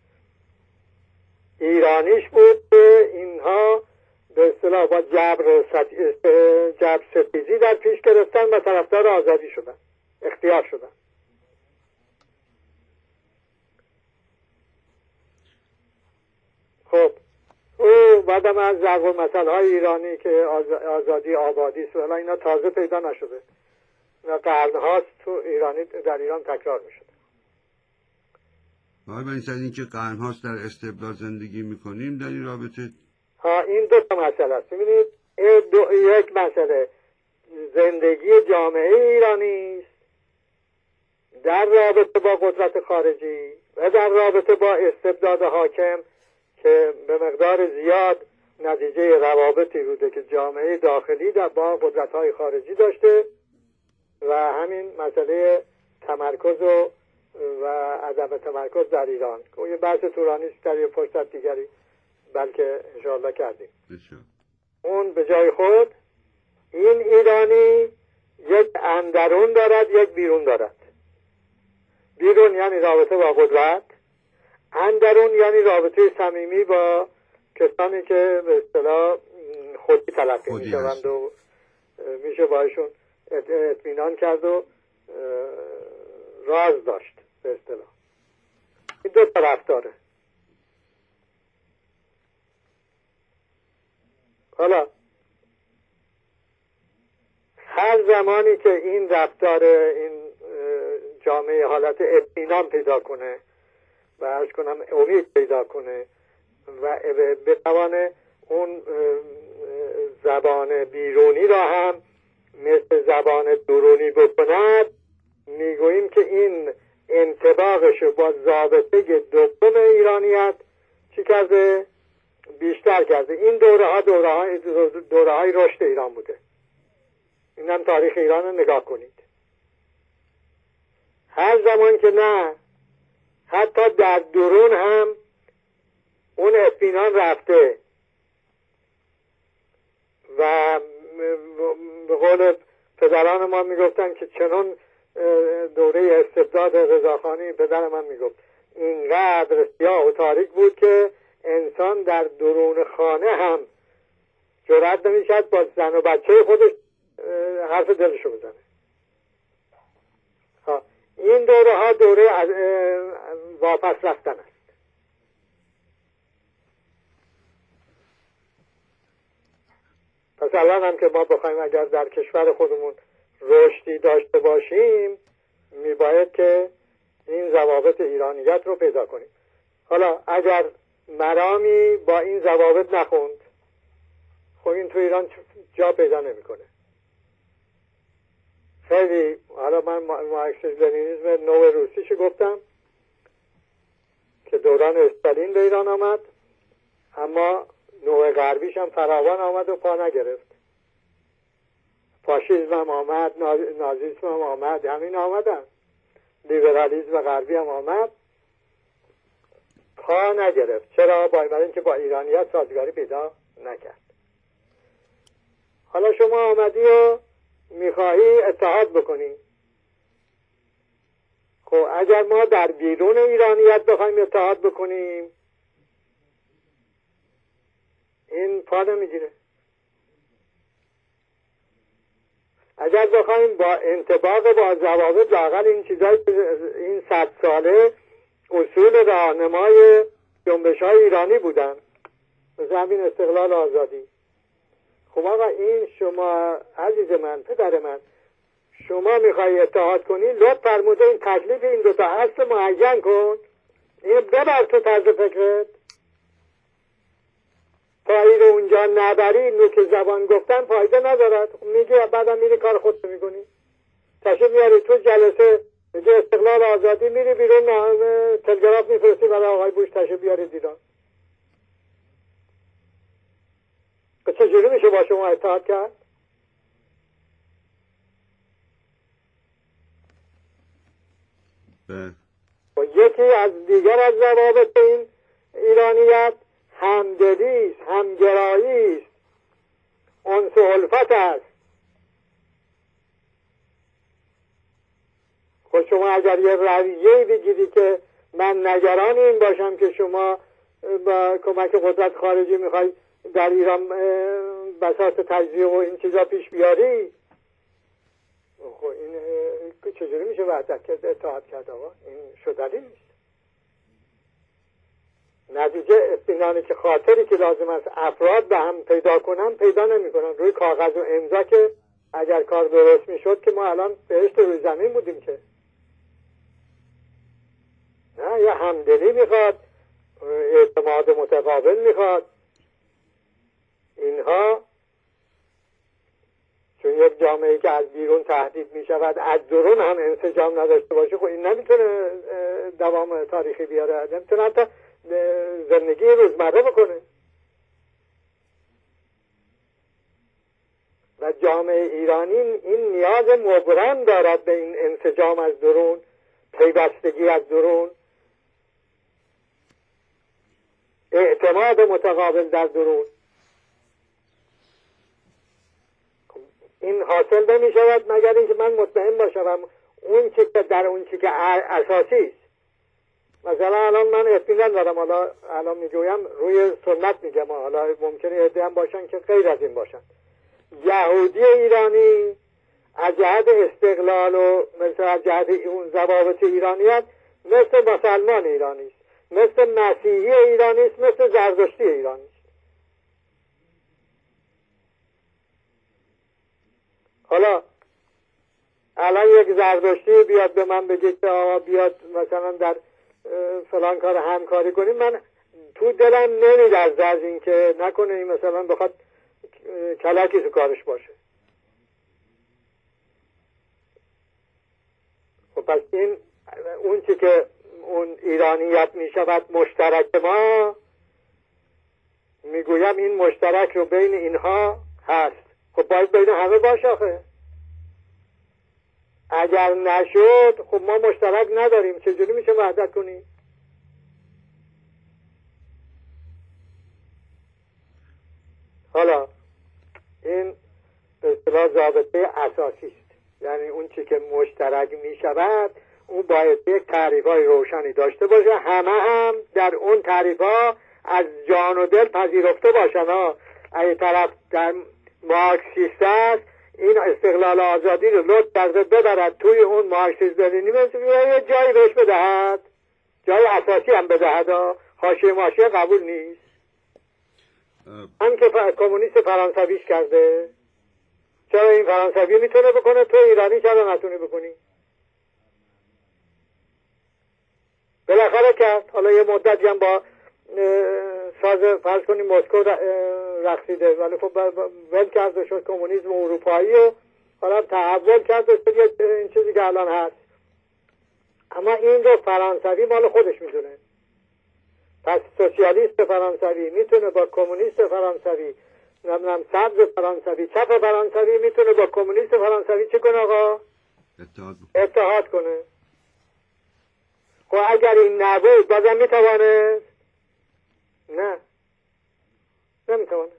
ایرانیش بود که اینها به اصطلاح با جبر جبر ستیزی در پیش گرفتن و طرفدار آزادی شدن، اختیار شدن. خب او بعدم از ضرب المثل های ایرانی که آزادی آبادی است و اینا تازه پیدا نشده و قرن هاست تو ایرانی در ایران تکرار می شده. آقای بنی صدر، این که قرن هاست در استبداد زندگی میکنیم، در این رابطه ها این دو تا مسئله است. ببینید یک مسئله زندگی جامعه ایرانی است در رابطه با قدرت خارجی و در رابطه با استبداد حاکم که به مقدار زیاد نتیجه روابطی بوده که جامعه داخلی در با قدرت‌های خارجی داشته و همین مسئله تمرکز و و عدم تمرکز در ایران که یه بحث طولانی است در یه فرصت دیگری بلکه انشاءالله کردیم. بسیار. اون به جای خود این ایرانی یک اندرون دارد، یک بیرون دارد. بیرون یعنی رابطه با قدرت، اندرون یعنی رابطه صمیمی با کسانی که به اصطلاح خودی تلقی میشوند و میشه باشون اطمینان کرد و راز داشت به اصطلاح. این دو طرف داره. حالا هر زمانی که این رفتار این جامعه حالت اطمینان پیدا کنه و عرض کنم امید پیدا کنه و بتوانه اون زبان بیرونی را هم مثل زبان درونی بکند، میگوییم که این انطباقش با ضابطه دوم ایرانیت چی کرده؟ بیشتر کرده. این دوره ها دوره های, دوره های رشد ایران بوده. این هم تاریخ ایران رو نگاه کنید. هر زمان که نه، حتی در درون هم اون اطمینان رفته و به قول پدران ما میگفتن که چنان دوره استبداد رضاخانی، پدر من میگفت اینقدر سیاه و تاریک بود که انسان در درون خانه هم جرأت نمی‌کرد با زن و بچه خودش حرف دلشو بزنه. این دوره ها دوره واپس رفتن است. پس الان هم که ما بخوایم اگر در کشور خودمون رشدی داشته باشیم، میباید که این ضوابط ایرانیت رو پیدا کنیم. حالا اگر مرامی با این ضوابط نخوند، خب این تو ایران جا پیدا نمیکنه. خیلی حالا من مارکسیسم لنینیسم نو روسیشو گفتم که دوران استالین به ایران آمد، اما نوع غربیش هم فراوان آمد و پا نگرفت. فاشیسم هم آمد، نازیسم هم آمد، همین آمدن. لیبرالیسم غربی هم آمد، پا نگرفت. چرا؟ با اینکه با ایرانیت سازگاری پیدا نکرد. حالا شما آمدی و میخواهی اتحاد بکنی. خب اگر ما در بیرون ایرانیت بخوایم اتحاد بکنیم، این پا نمیگیره. اگر بخوایم با انطباق با ضوابط لااقل این چیزای این صد ساله اصول راهنمای جنبش‌های ایرانی بودن، مثل همین استقلال آزادی. خب آقا این شما عزیز من، پدر من، شما میخوایی اتحاد کنی، لطف فرموده این تکلیف این دوتا اصل معین کن، این ببر تو طرز فکرت. تا این رو اونجا نبری، نوک زبان گفتن فایده ندارد. میگی بعدم میری کار خودت میکنی. تشریف میاری تو جلسه میگه استقلال آزادی، میری بیرون تلگراف میفرستی برای آقای بوش تشریف بیاری ایران. چجوری میشه با شما اتحاد کرد؟ و یکی از دیگر از ضوابط این ایرانیت همدلی است، همگرایی است، انس و الفت است. خب شما اگر یه رویه‌ای بگیری که من نگران این باشم که شما با کمک قدرت خارجی میخوای در ایران بساط تجزیه و این چیزا پیش بیاری، خب این چجوری میشه وحدت کرد، اتحاد کرد؟ آقا این شدنی نیست. نتیجه اطمینانی که خاطری که لازم است افراد به هم پیدا کنن پیدا نمیکنن. روی کاغذ و امضا که اگر کار درست میشد که ما الان بهشت روی زمین بودیم که. نه، یه همدلی میخواد، اعتماد متقابل میخواد. اینها چون یک جامعه که از بیرون تهدید میشود از درون هم انسجام نداشته باشه، خب این نمیتونه دوام تاریخی بیاره، نمیتونه حتی زندگی روزمره بکنه. و جامعه ایرانی این نیاز مبرم دارد به این انسجام از درون، پیوستگی از درون، اعتماد متقابل در درون. این حاصل نمی شود مگر اینکه من مطمئن باشم اون چی که در اون چی که اساسی است. مثلا الان من اطمینان دارم، حالا الان میگویم روی سنت میگم، حالا ممکنه عده هم باشن که غیر از این باشن. یهودی ایرانی از جهت استقلال و مثل از جهت اون ضوابط ایرانیت مثل مسلمان ایرانی است، مثل مسیحی ایرانی است، مثل زرتشتی ایرانی است. حالا الان یک زردشتی بیاد به من بگه که آقا بیاد مثلا در فلان کار همکاری کنیم، من تو دلم نمی‌لرزه از این که نکنه این مثلا بخواد کلکی تو کارش باشه. خب پس این اون چی که اون ایرانیت میشود مشترک ما، میگویم این مشترک رو بین اینها هست. خب باید بین همه باشه آخه. اگر نشد خب ما مشترک نداریم، چجوری میشه وحدت کنیم؟ حالا این به اصطلاح ضابطه اساسی است، یعنی اون چی که مشترک میشود اون باید یک تعریف‌های روشنی داشته باشه، همه هم در اون تعریف‌ها از جان و دل پذیرفته باشن. ها اگه طرف در مارکسیست است این استقلال آزادی رو لطف کرده ببرد توی اون مارکسیسم لنینی یه جایی بهش بدهد، جای اساسی هم بدهد، حاشیه ماشیه قبول نیست. هم که کمونیست فرانسویش کرده، چرا این فرانسوی میتونه بکنه تو ایرانی چرا نتونی بکنی؟ بالاخره کرد. حالا یه مدتی هم با ساز فرض کنیم مسکو رقصیده، ولی خب ول کرد و شد کمونیسم اروپایی و حالا تحول کرد و شد این چیزی که الان هست. اما این رو فرانسوی مال خودش میدونه. پس سوسیالیست فرانسوی میتونه با کمونیست فرانسوی، نمیدونم سبز فرانسوی، چپ فرانسوی میتونه با کمونیست فرانسوی چه کنه آقا؟ اتحاد اتحاد کنه. خب اگر این نبود بازم میتوانست؟ نه، نمیتوانست.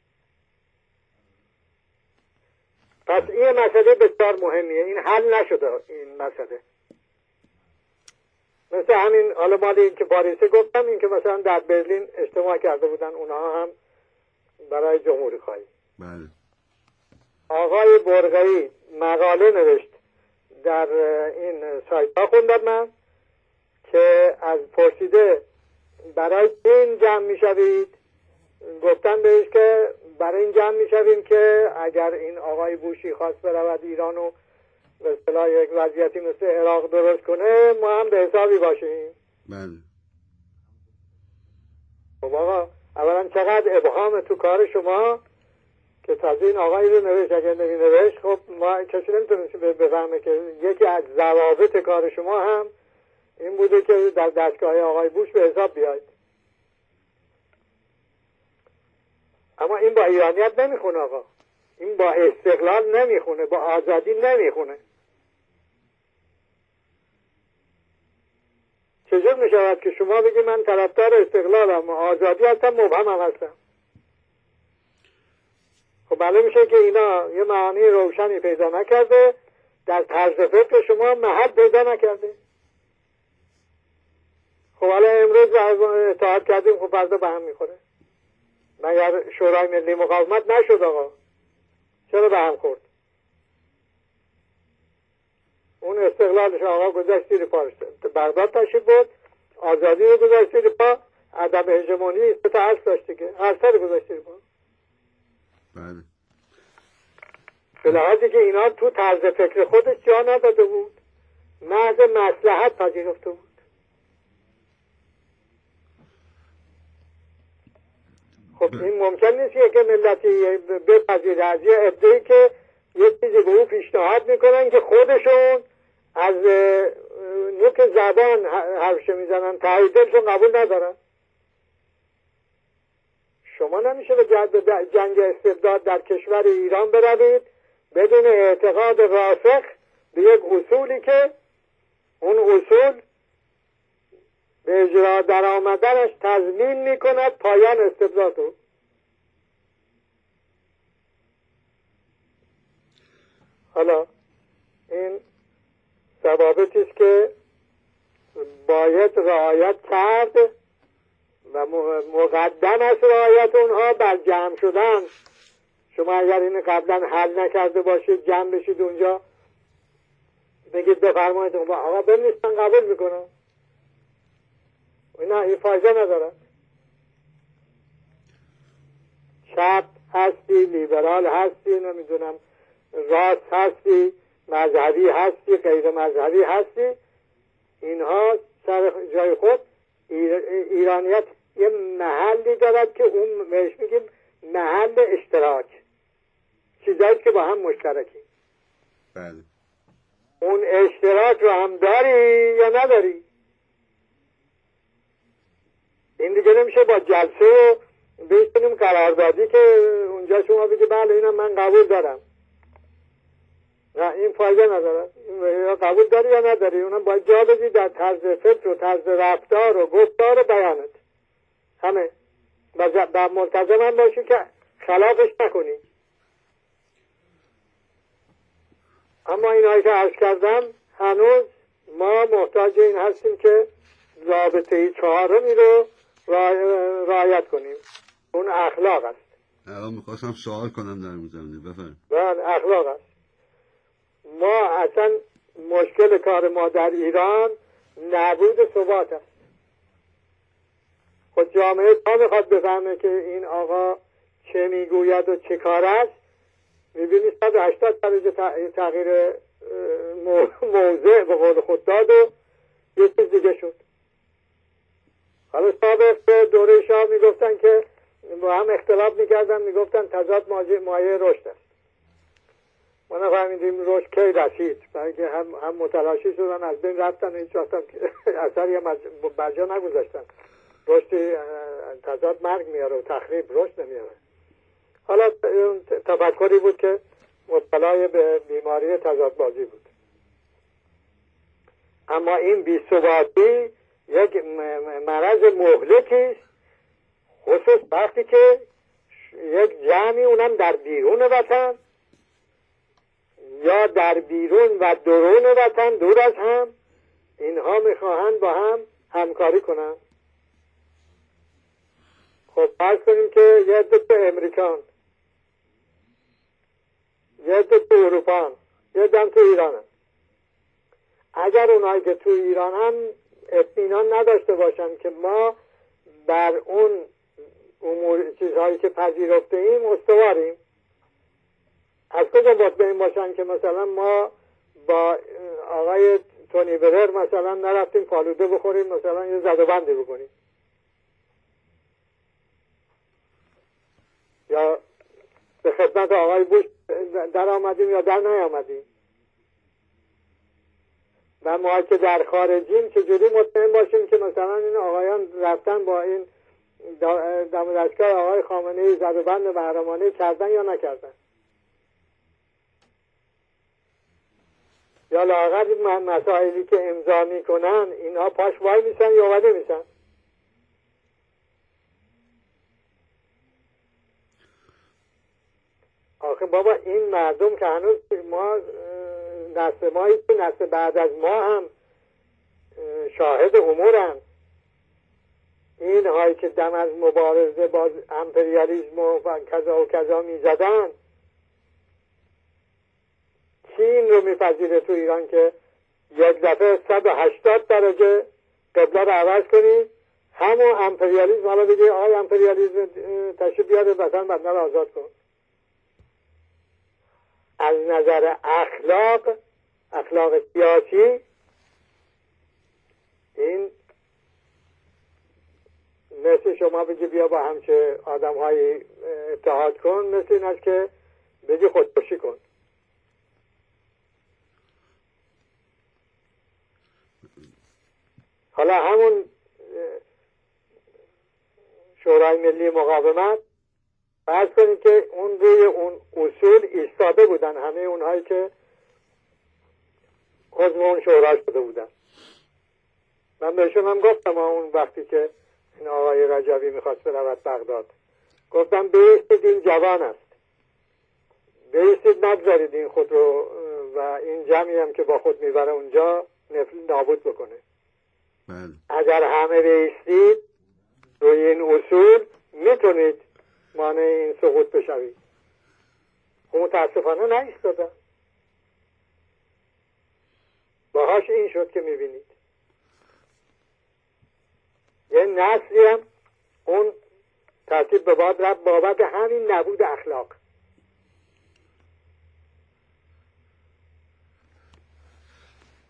پس این مسئله بسیار مهمیه، این حل نشده این مسئله. مثل همین حالا مال این که پاریسه گفتم، این که مثلا در برلین اجتماع کرده بودن اونها هم برای جمهوری خواهی. بله. آقای برقعی مقاله نوشت در این سایت ها خوندم من که از پرسیده برای این جمع می شوید، گفتن بهش که برای این جمع می شویم که اگر این آقای بوشی خواست برود ایران و به اصطلاح یک وضعیتی مثل عراق درست کنه ما هم به حسابی باشیم. بله. خب آقا اولا چقدر ابهام تو کار شما که تازه این آقای رو نوشت، اگر نمی نوشت خب ما کسی نمیتونست بفهمه که یکی از ضوابط کار شما هم این بوده که در دستگاه آقای بوش به حساب بیاید. اما این با ایرانیت نمیخونه آقا، این با استقلال نمیخونه، با آزادی نمیخونه. چجور میشود که شما بگی من طرفدار استقلالم و آزادی هستم مبهم هستم؟ خب معلوم میشه که اینا یه معانی روشنی پیدا نکرده، در طرز فکر شما محل پیدا نکرده. خب حالا امروز اتحاد کردیم، خب فردا به هم میخوره. مگر شورای ملی مقاومت نشد آقا؟ چرا به هم خورد؟ اون استقلالش آقا گذاشت زیر پاش، بغداد تشریف برد، آزادی رو گذاشت زیر پا، عدم هژمونی سه تا اصل داشت دیگه، هر سه رو گذاشت زیر پا. بله. به لحاظی که اینا تو طرز فکر خودش جا نداده بود، محض مصلحت پذیرفته بود. خب این ممکن نیست که ملتی بپذیره از یه عده‌ای که یه چیزی به او پیشنهاد میکنن که خودشون از نوک زبان حرفش میزنن، تاییدشون قبول ندارن. شما نمیشه به جنگ استبداد در کشور ایران بروید بدون اعتقاد راسخ به یک اصولی که اون اصول به اجرا در آمدنش تضمین میکند پایان استبداد رو. حالا این ضوابطی است که باید رعایت کرد و مقدم است رعایت اونها بر جمع شدن. شما اگر این قبلا حل نکرده باشید جمع بشید اونجا بگید بفرمایید آقا بنویسن قبول میکنم، نه این فایده ندارد. چپ هستی، لیبرال هستی، نمیدونم راست هستی، مذهبی هستی، غیر مذهبی هستی، اینها سر جای خود. ایرانیت یه محلی دارد که اون بهش میگیم محل اشتراک، چیزایی که با هم مشترکی. بله. اون اشتراک رو هم داری یا نداری؟ این دیگه نمیشه با جلسه بشینیم قراردادی که اونجا شما بگی بله اینم من قبول دارم. نه، این فایده نداره. یا قبول داری یا نداری، اونم باید جا بدی در طرز فکر و طرز رفتار و گفتار و بیانت همه، و ملتزم هم باشی که خلافش نکنی. اما اینایی که عرض کردم هنوز ما محتاج این هستیم که رابطه چهارمی رو رعایت کنیم. اون اخلاق است. الان میخواستم سوال کنم در این زمینه، بفرمایید. بله، اخلاق است. ما اصلا مشکل کار ما در ایران نبود ثبات است. خود جامعه تا میخواد بفهمه که این آقا چه میگوید و چه کار است، میبینی صد و هشتاد درجه تغییر موضع به قول خود داد و یه چیز دیگه شد. حالا سابق دوره شاه میگفتن که با هم اختلاف میکردن، میگفتن تضاد مایه رشد است. ما نفهمیدیم رشد کی رسید، برای که هم, هم متلاشی شدن، از بین رفتن و هیچ وقت اثری هم بر جا نگذاشتن. رشد تضاد مرگ میاره و تخریب رشد نمیاره. حالا تفکری بود که مبتلای به بیماری تضادبازی بود. اما این بی‌ثباتی یک مرض مهلکی است، خصوص وقتی که یک جمعی اونم در بیرون وطن یا در بیرون و درون وطن دور از هم، اینها میخواهند با هم همکاری کنن. خب فرض کنیم که یه دو تا امریکان، یه دو تا اروپا، یه دم تو ایران هم. اگر اونایی که تو ایران هم اطمینان نداشته باشن که ما بر اون امور چیزهایی که پذیرفته ایم استواریم، از کجا مطمئن باشن که مثلا ما با آقای تونی برر مثلا نرفتیم فالوده بخوریم، مثلا یه زد و بندی بکنیم، یا به خدمت آقای بوش در آمدیم یا در نیامدیم. و ما که در خارجیم چجوری مطمئن باشیم که مثلا این آقایان رفتن با این دم دستگاه آقای خامنه‌ای زد و بند محرمانه کردن یا نکردن، یا لااقل مسائلی که امضا میکنن اینها پاش وای میشن یا وای نمیشن. آخه بابا این مردم که هنوز ما نسل مایی که نسل بعد از ما هم شاهد امورن، این هایی که دم از مبارزه با امپریالیسم و کذا و کذا می زدن، کی این رو میپذیره تو ایران که یک دفعه صد و هشتاد درجه قبله رو عوض کنی، همون امپریالیسم حالا بگه آقای امپریالیسم تشریف بیاره وطن بنده رو آزاد کن. از نظر اخلاق، اخلاق سیاسی، این مثل شما بگی بیا با همچه آدم های اتحاد کن، مثل این است که بگی خودکشی کن. حالا همون شورای ملی مقاومت فرض کنید که اون روی اون اصول ایستاده بودن، همه اونهایی که عضو اون شورا شده بودن. من بهشون هم گفتم اون وقتی که این آقای رجبی میخواست برود بغداد، گفتم بیستید این جوان است، بیستید نگذارید این خود رو و این جمعی هم که با خود میبره اونجا نفل نابود بکنه. بله. اگر همه بیستید روی این اصول میتونید مانع این سقوط بشوید. خب متاسفانه نایستادن. باهاش این شد که میبینید یه نسلی هم اون ترتیب به باد رفت بابت همین نبود اخلاق.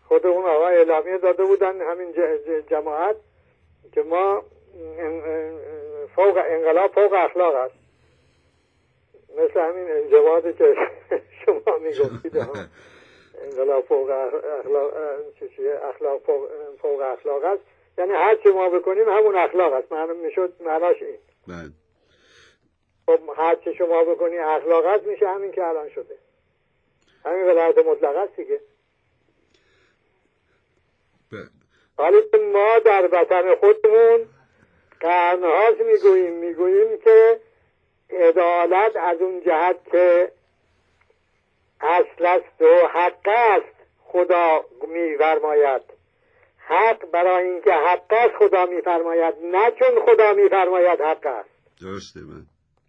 خود اون آقا اعلامیه داده بودن همین جماعت که ما فوق انقلاب فوق اخلاق است، مثل همین انضباطی که شما میگفتید انقلاب فوق اخلاق اخلاق فوق, فوق اخلاق است، یعنی هر چی ما بکنیم همون اخلاق است. معلوم میشد معناش این. بله. خب هر چی شما بکنی اخلاق است، میشه همین که الان شده، همین ولایت مطلق است دیگه. حالی که ما در وطن خودمون قرنهاست میگوییم میگوییم که عدالت از اون جهت که اصل است و حق است خدا میفرماید. حق برای اینکه حق است خدا میفرماید، نه چون خدا میفرماید حق است. درسته. من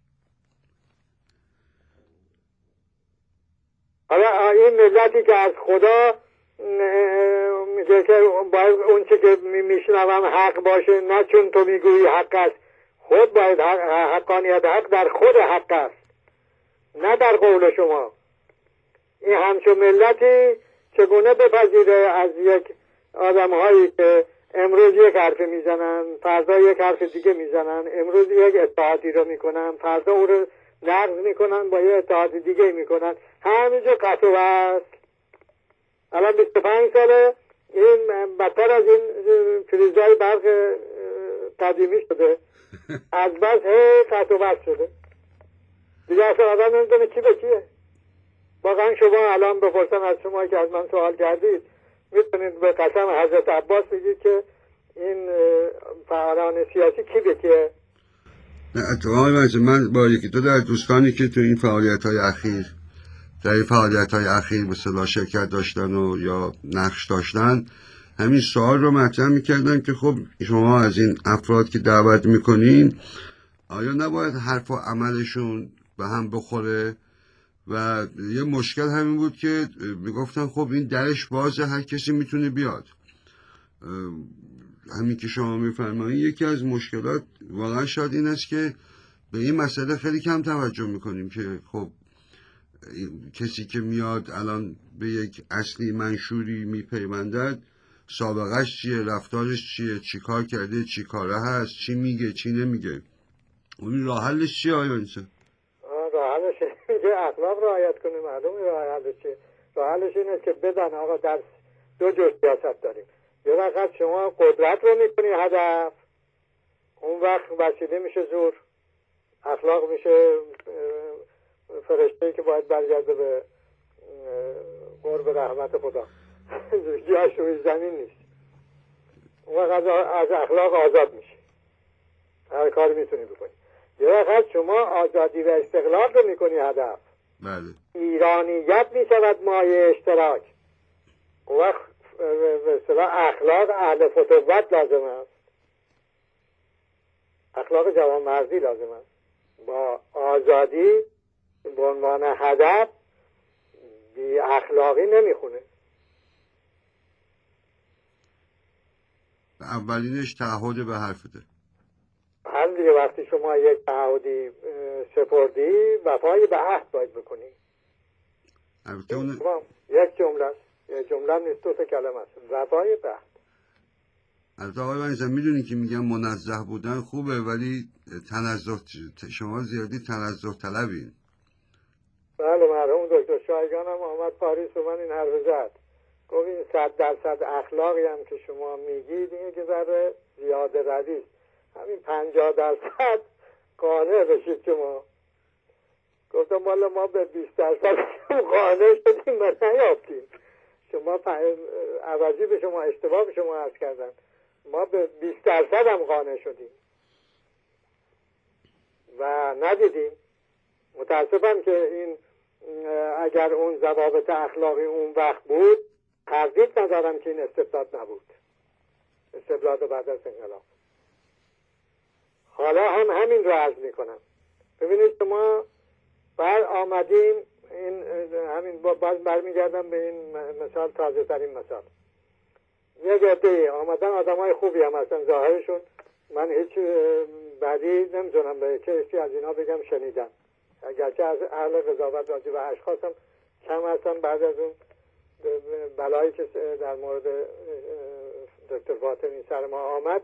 حالا این ملتی که از خدا میگه که باید اون چه که میشنوم حق باشه، نه چون تو میگویی حق است. خود باید حق، حقانیت حق در خود حق است، نه در قول شما. این همچون ملتی چگونه بپذیره از یک آدم هایی که امروز یک حرف میزنن، فردا یک حرف دیگه میزنن، امروز یک اتحادی رو میکنن، فردا او رو نقض میکنن، با یک اتحاد دیگه میکنن، همینجور قطع و وصل. الان بیست و پنج ساله این بدتر از این فریزای برق قدیمی شده، از بس هی قطع و وصل شده دیگه. اصلا آدم نمیدونه کی به کیه. واقعا شما الان بپرسن از شما که از من سوال کردید، میتونید به قسم حضرت عباس بگید که این فعالان سیاسی کی به کیه؟ نه اتفاقی من با یکی دو در دوستانی که تو این فعالیت های اخیر در این فعالیت های اخیر به صلاح شرکت داشتن و یا نقش داشتن، همین سوال رو مطرح میکردن که خب شما از این افراد که دعوت میکنین آیا نباید حرف و عملشون به هم بخوره؟ و یه مشکل همین بود که میگفتن خب این درش بازه، هر کسی میتونه بیاد. همین که شما میفرمایید یکی از مشکلات واقعا شاید این است که به این مسئله خیلی کم توجه میکنیم که خب کسی که میاد الان به یک اصلی منشوری میپیوندد، سابقهش چیه، رفتارش چیه، چی کار کرده، چی کاره هست، چی میگه، چی نمیگه. اون راه حلش چیه آیا انسان؟ راه حلش میگه اخلاق رعایت کنه. معلومه راه حلش چیه. راه حلش اینه که بدن آقا در دو جور سیاست داریم. یه وقت شما قدرت رو میکنی هدف، اون وقت وسیله میشه زور، اخلاق میشه فرشته‌ای که باید برگرده به قرب رحمت خدا. جاش روی زمین نیست. اون وقت از اخلاق آزاد میشه، هر کاری میتونی بکنی. یه وقت شما آزادی و استقلال رو میکنی هدف، بله. ایرانیت میشود مایه اشتراک. اون وقت به اصطلاح اخلاق اهل فتوت لازم است، اخلاق جوانمردی لازم است. با آزادی به عنوان هدف بی اخلاقی نمیخونه. اولینش تعهد به حرفته. هم دیگه وقتی شما یک تعهدی سپردی، وفای به عهد باید بکنی. اون... یک جمله است، یک جمله نیست، دو تا کلمه است، وفای به عهد. البته آقای بنی‌زن میدونی که میگم منزه بودن خوبه، ولی تنزه شما زیادی تنزه طلبین. بله مرحوم دکتر شایگان هم آمد پاریس و من این حرف زد، گفت این صد درصد اخلاقی هم که شما میگید این که ذره زیاده روی، همین پنجاه درصد قانع بشید شما. گفتم والا ما به بیست درصد قانع شدیم و نیافتیم. شما عوضی به شما اشتباه به شما عرض کردن، ما به بیست درصد هم قانع شدیم و ندیدیم. متاسفم که این اگر اون ضوابط اخلاقی اون وقت بود، تردید ندارم که این استبداد نبود، استبداد بعد از انقلاب. حالا هم همین رو عرض میکنم. ببینید شما بر آمدیم، این همین باز برمیگردم به این مثال، تازه ترین مثال. یک عده آمدن، آدم های خوبی هم هستن ظاهرشون، من هیچ بعدی نمیتونم به چه از اینا بگم شنیدم، اگرچه از اهل قضاوت راجع به اشخاصم کم هستم بعد از اون بلایی که در مورد دکتر فاطمی سر ما آمد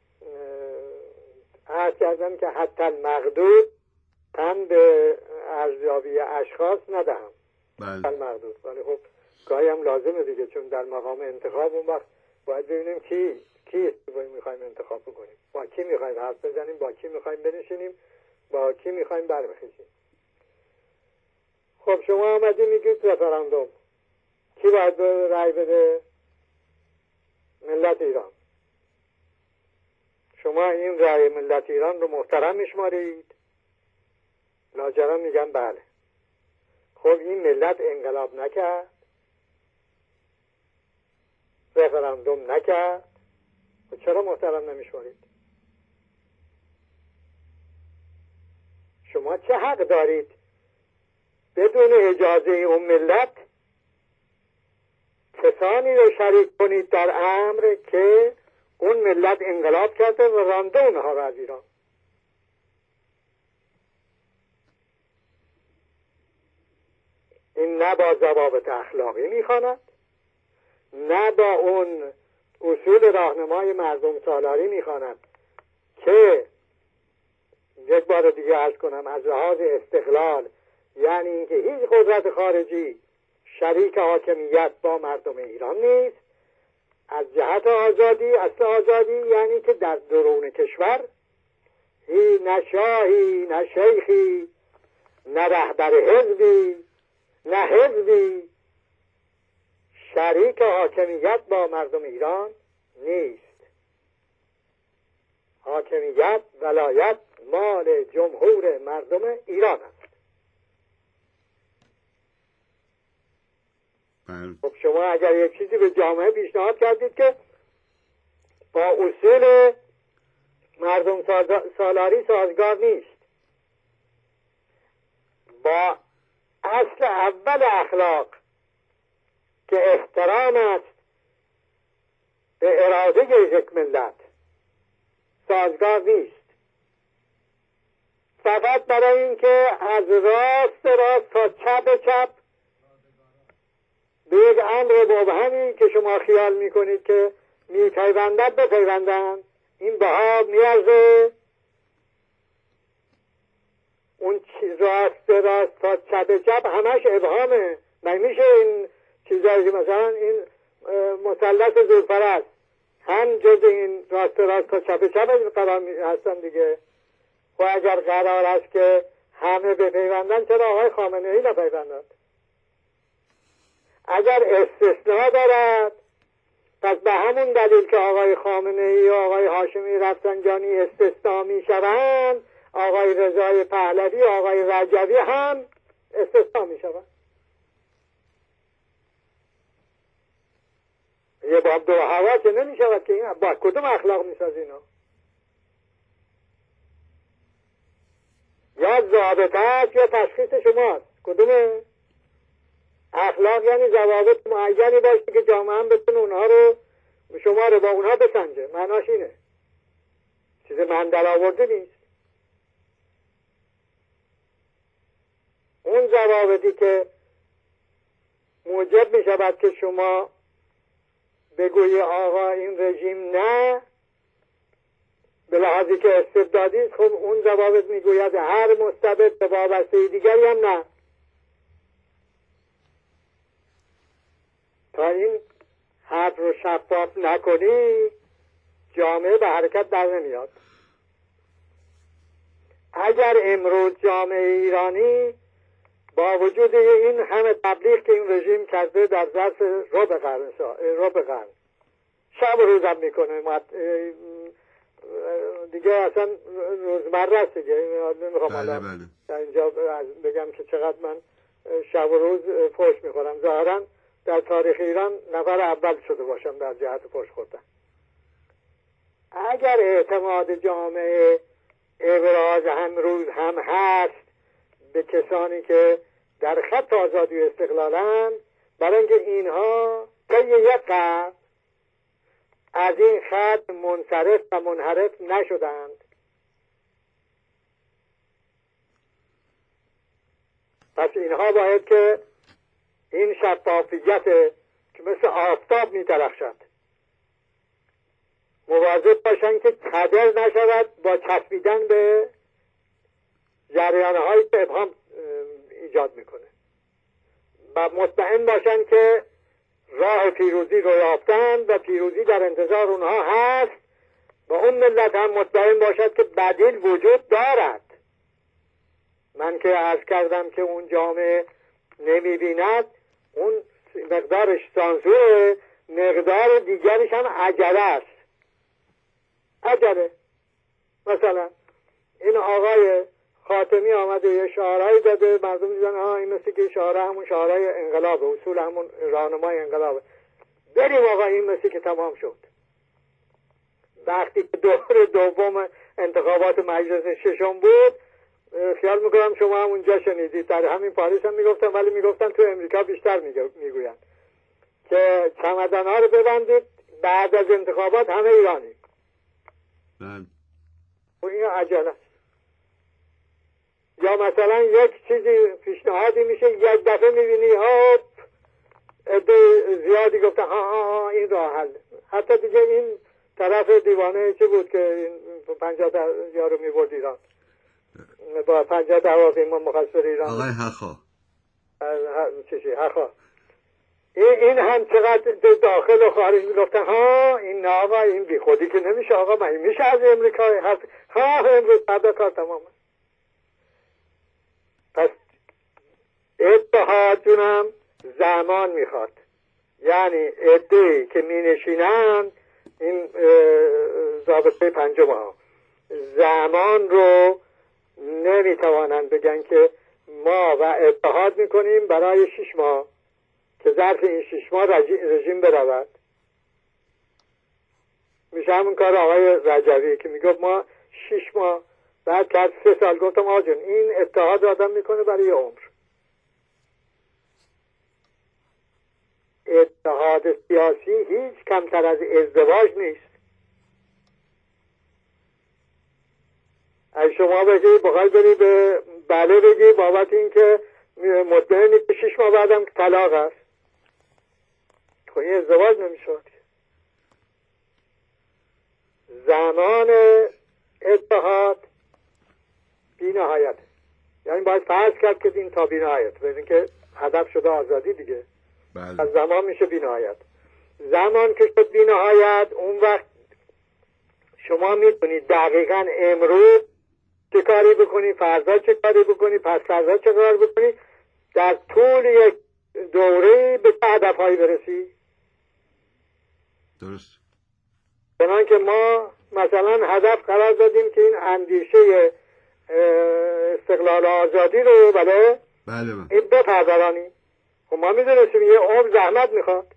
عرض کردم که حتی المقدور هم به ارزیابی اشخاص ندهم. بله. المقدور ولی خب گاهی هم لازمه دیگه، چون در مقام انتخاب اون وقت باید ببینیم کی کی میخوایم انتخاب بکنیم، با کی میخوایم حرف بزنیم، با کی میخوایم بنشینیم، با کی میخوایم بربخیزیم. خب شما آمدی میگید رفراندوم، کی باید رأی بده؟ ملت ایران. شما این رأی ملت ایران رو محترم میشمارید؟ لاجرم میگن بله. خب این ملت انقلاب نکرد، رفراندوم نکرد، خب چرا محترم نمیشمارید؟ شما چه حق دارید بدون اجازه اون ملت کسانی رو شریک کنید در امر که اون ملت انقلاب کرده و رانده اونها رو از ایران؟ این نه با ضوابط اخلاقی میخواند، نه با اون اصول راهنمای مردم سالاری میخواند که یک بار دیگه عرض کنم از لحاظ استقلال، یعنی اینکه هیچ قدرت خارجی شریک حاکمیت با مردم ایران نیست. از جهت آزادی، اصل آزادی یعنی که در درون کشور هی نه شاهی نه شیخی نه رهبر حزبی نه حزبی شریک حاکمیت با مردم ایران نیست. حاکمیت، ولایت مال جمهور مردم ایران است. خب شما اگر یک چیزی به جامعه پیشنهاد کردید که با اصول مردم سالاری سازگار نیست، با اصل اول اخلاق که احترام است به اراده یک ملت سازگار نیست، فقط برای اینکه از راست راست تا چپ چپ به یک امر مبهمی که شما خیال میکنید که میپیوندد بپیوندند، این بها میارزه. اون راست راست تا چپ چپ همش ابهامه. من میشه این چیزایی که مثلا این مثلث ذوالفرس هم جز این راست راست تا چپ چپ قرار هستن دیگه. و اگر قرار است که همه بپیوندن چرا آقای خامنه ای نپیوندند؟ اگر استثناء دارد پس به همون دلیل که آقای خامنه ای و آقای هاشمی رفسنجانی استثناء می شوند، آقای رضای پهلوی و آقای رجبی هم استثناء می شوند. یه باب دو هوا که نمی شود که این با کدوم اخلاق می ساز اینا؟ یا ضابطه است یا تشخیص شماست. کدومه؟ اخلاق یعنی ضوابط معینی باشه که جامعه هم بتونه اونها رو شما رو با اونها بسنجه. معناش اینه، چیز من در آورده نیست. اون ضوابطی که موجب می شود که شما بگویی آقا این رژیم نه، به لحاظی که استبدادی، خب اون ضوابط میگوید هر مستبد به وابسته دیگری هم نه. تا این حرف رو شفاف نکنی جامعه به حرکت در نمیاد. اگر امروز جامعه ایرانی با وجود این همه تبلیغ که این رژیم کرده در ظرف ربع قرن ربع قرن شب و روزم میکنه دیگه، اصلا روزمره است دیگه، نمیخوام الان در اینجا بگم که چقدر من شب و روز فحش میخورم. ظاهرا در تاریخ ایران نفر اول شده باشم در جهت فحش خوردن. اگر اعتماد جامعه ابراز هم روز هم هست به کسانی که در خط آزادی و استقلالن، برای اینکه اینها طی یک قرن از این خط منصرف و منحرف نشدند، پس اینها باید که این شفافیت که مثل آفتاب می درخشد. مواظب باشن که کدر نشود با چسبیدن به جریانه هایی که ابهام ایجاد میکنه و مطمئن باشن که راه پیروزی رو یافتن و پیروزی در انتظار اونها هست و اون ملت هم مطمئن باشد که بدیل وجود دارد. من که عرض کردم که اون جامعه نمیبیند، اون مقدارش سانسوره، مقدار دیگرش هم عجله است. عجله. مثلا این آقای خاتمی آمده یه شعارهایی داده، مردم میزن ها این مثل که شعاره همون شعارهای انقلابه، اصول همون راهنمای انقلابه. بریم آقا این مثل که تمام شد. وقتی که دور دوم انتخابات مجلس ششم بود، خیال میکنم شما هم اونجا شنیدید، در همین پاریس هم میگفتن، ولی میگفتن تو امریکا بیشتر میگوین که چمدان ها رو ببندید، بعد از انتخابات همه ایرانی. بله. و این عجله است. یا مثلا یک چیزی پیشنهادی میشه، یک دفعه میبینی هاپ عده زیادی گفتن ها ها ها این راه حل. حتی دیگه این طرف دیوانه چه بود که این پنجاه یارو میبرد ایران با پنجاه هواپیما مخصر ایران، آقای حخا چیزی حخا، این هم چقدر داخل و خارج میگفتن ها این نه آقا این بی خودی که نمیشه آقا، من میشه از امریکا هست ها امروز بعد کار تمامه. پس اتحاد جونم زمان میخواد، یعنی عده‌ای که می نشینن این ضابطه پنجم ها زمان رو نمیتوانند بگن که ما و اتحاد میکنیم برای شش ماه که ظرف این شش ماه رژیم برود. میشه همون کار آقای رجوی که میگفت ما شش ماه بعد کرد سه سال. گفتم آقا جون این اتحاد آدم میکنه برای عمر. اتحاد سیاسی هیچ کمتر از ازدواج نیست. اگه شما بگی بخوای بری به بله بگی بابت این که مطمئنی که شش ماه بعدم طلاق است، خب این ازدواج نمیشود. زمان اتحاد بی نهایت، یعنی باید فرض کرد که این تا بی نهایت، ببین که هدف شده آزادی دیگه. بله. از زمان میشه بی نهایت. زمان که شد بی نهایت، اون وقت شما میتونید دقیقاً امروز چه کاری بکنی، فردا چه کاری بکنی، پس فردا چه کاری بکنی، در طول یک دوره به چه هدفهایی برسی. درست. چنان که ما مثلا هدف قرار دادیم که این اندیشه استقلال آزادی رو بله بله بله این بپردارانی. خب ما میدونستیم یه عمر زحمت میخواد.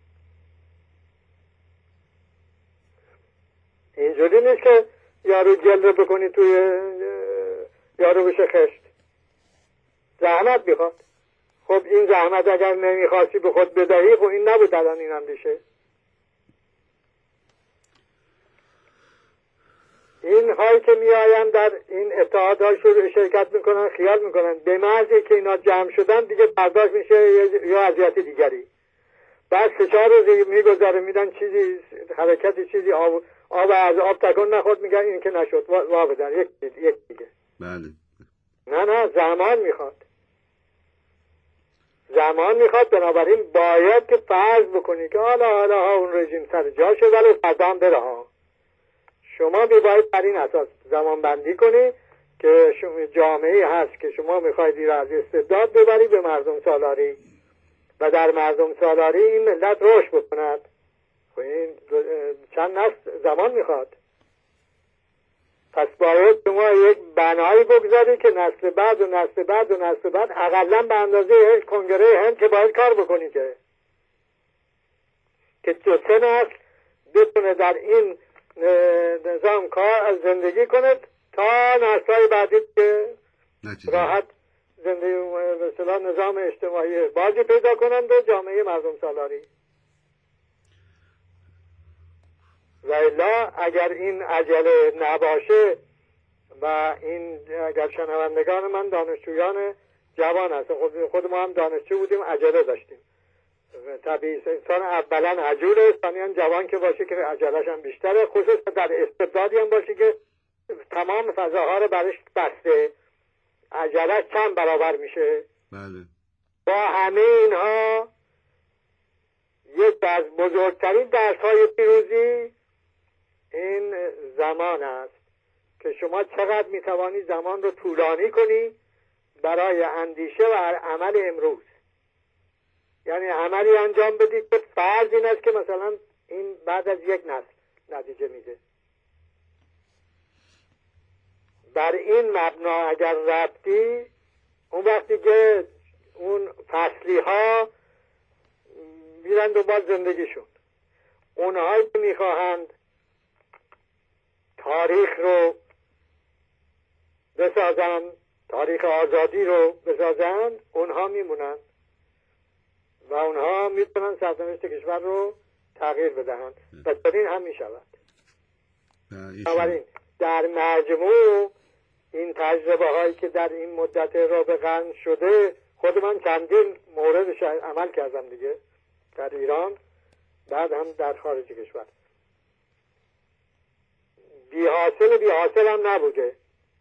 اینجوری نیست که یارو جلوه بکنی توی یارو بشه خشت. زحمت میخواد. خب این زحمت اگر نمیخواستی به خود بدهی، خب این نبود الان این اندیشه. این هایی که می آیند در این اتحادها شرکت میکنن خیال میکنن به محضی که اینا جمع شدن دیگه برداشت میشه یا اذیت دیگری. بعد سه چهار روز میگذاره میدن چیزی حرکتی چیزی آب آب از آب تکون نخورد، میگن این که نشد وا بدن یک یک دیگه. بله. نه نه زمان میخواد. زمان میخواد. بنابراین باید که فرض بکنی که حالا حالا ها اون رژیم سر جاشه ولی قدم بره ها. شما میباید بر این اساس زمان بندی کنی که شما جامعه هست که شما میخواید این از استبداد ببری به مردم سالاری و در مردم سالاری این ملت رشد بکند. خب این چند نسل زمان میخواد. پس باید شما یک بنایی بگذاری که نسل بعد و نسل بعد و نسل بعد اقلا به اندازه کنگره هند که باید کار بکنی که که دو سه نسل بتونه در این نظام کار زندگی کند تا نسل‌های بعدی که راحت زندگی به اصطلاح نظام اجتماعی بازی پیدا کنند و جامعه مردم سالاری. و الا اگر این عجله نباشه و این اگر شنوندگان من دانشجویان جوان هستن. خود, خود ما هم دانشجو بودیم، عجله داشتیم. طبیعی انسان اولا عجوله، ثانیاً جوان که باشه که عجلش هم بیشتره، خصوصا در استبدادی هم باشه که تمام فضاها رو برش بسته، عجلش چند برابر میشه. بله. با همه اینها یک از بزرگترین درس‌های پیروزی این زمان است که شما چقدر میتوانی زمان رو طولانی کنی برای اندیشه و عمل امروز. یعنی عملی انجام بدید که فرض این است که مثلا این بعد از یک نسل نتیجه میده. بر این مبنا اگر ربطی، اون وقتی که اون فصلی ها میرن دنبال زندگیشون، اونهایی که میخواهند تاریخ رو بسازن، تاریخ آزادی رو بسازن، اونها میمونن و اونها میتونن سرنوشت کشور رو تغییر بدهند و چنین هم میشود. بنابراین در مجموع این تجربه هایی که در این مدت رابع قرن شده، خود من چندین موردش عمل کردم دیگه، در ایران بعد هم در خارج کشور. بی حاصل بی حاصل هم نبوده.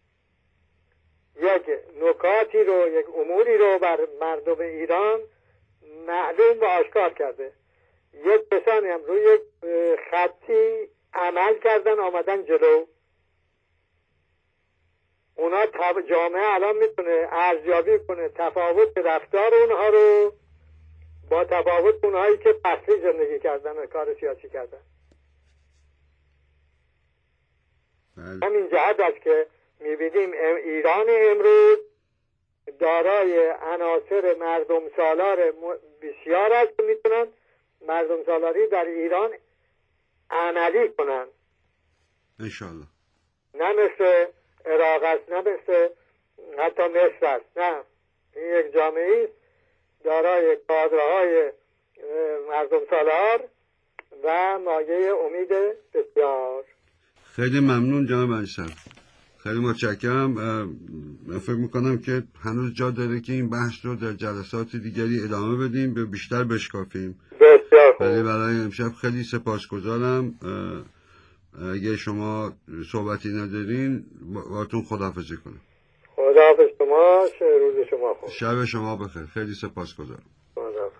یک نکاتی رو، یک اموری رو بر مردم ایران معلوم و آشکار کرده. یک کسانی هم روی یک خطی عمل کردن، آمدن جلو. اونا جامعه الان میتونه ارزیابی کنه تفاوت رفتار اونها رو با تفاوت اونهایی که فصلی زندگی کردن و کار سیاسی کردن. همین جهت است که میبینیم ایران امروز دارای عناصر مردم سالار بسیار است که میتونن مردم سالاری در ایران عملی کنن. انشالله. نه مثل عراق است، نه مثل حتی مصر است. نه، این یک جامعه است دارای کادرهای مردم سالار و مایه امید بسیار. خیلی ممنون جناب انشر، خیلی متشکرم. من فکر میکنم که هنوز جا داره که این بحث رو در جلسات دیگری ادامه بدیم، به بیشتر بشکافیم. بسیار خوب. ولی برای امشب خیلی سپاسگزارم. اگه شما صحبتی ندارین باهاتون خداحافظی کنم. خداحافظ شما، روز شما خوب. شب شما بخیر. خیلی سپاسگزارم. خداحافظ.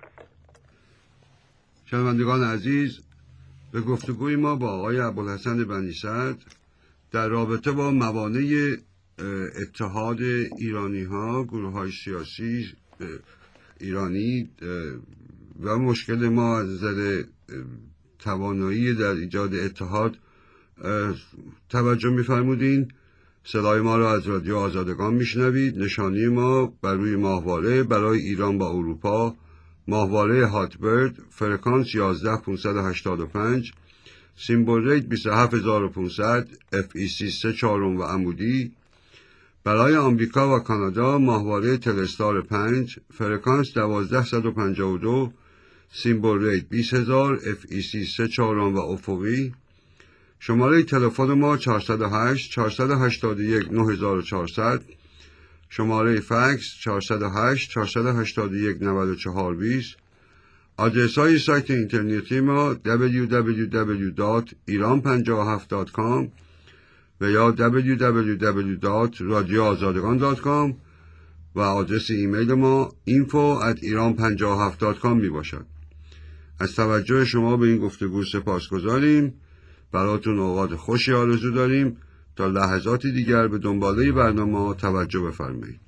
شنوندگان عزیز، به گفتگوی ما با آقای ابوالحسن بنی سعد در رابطه با موانع اتحاد ایرانی ها، گروه های سیاسی ایرانی و مشکل ما از نظر توانایی در ایجاد اتحاد توجه می‌فرمودین. صدای ما را از رادیو آزادگان میشنوید. نشانی ما بر روی ماهواره برای ایران با اروپا، ماهواره هاتبرد، فرکانس یازده هزار و پانصد و هشتاد و پنج، سیمبل ریت بیست و هفت هزار و پانصد، اف ای سی سه چهارم و عمودی. برای آمریکا و کانادا ماهواره تلستار پنج، فرکانس دوازده صد و پنجاه و دو، سیمبل ریت بیست هزار، اف ای سی سه چهارم و افقی. شماره تلفن ما چهارصد و هشت چهارصد و هشتاد و یک نه هزار و چهارصد، شماره فکس چهارصد و هشت چهارصد و هشتاد و یک نود و چهار بیست. آدرس های سایت اینترنتی ما دبلیو دبلیو دبلیو دات ایران پنجاه و هفت دات کام و یا دبلیو دبلیو دبلیو دات رادیو آزادگان دات کام و آدرس ایمیل ما اینفو ات ایران پنجاه و هفت دات کام می باشد. از توجه شما به این گفتگو سپاسگزاریم. براتون اوقات خوشی آرزو داریم. تا لحظاتی دیگر به دنباله برنامه توجه بفرمایید.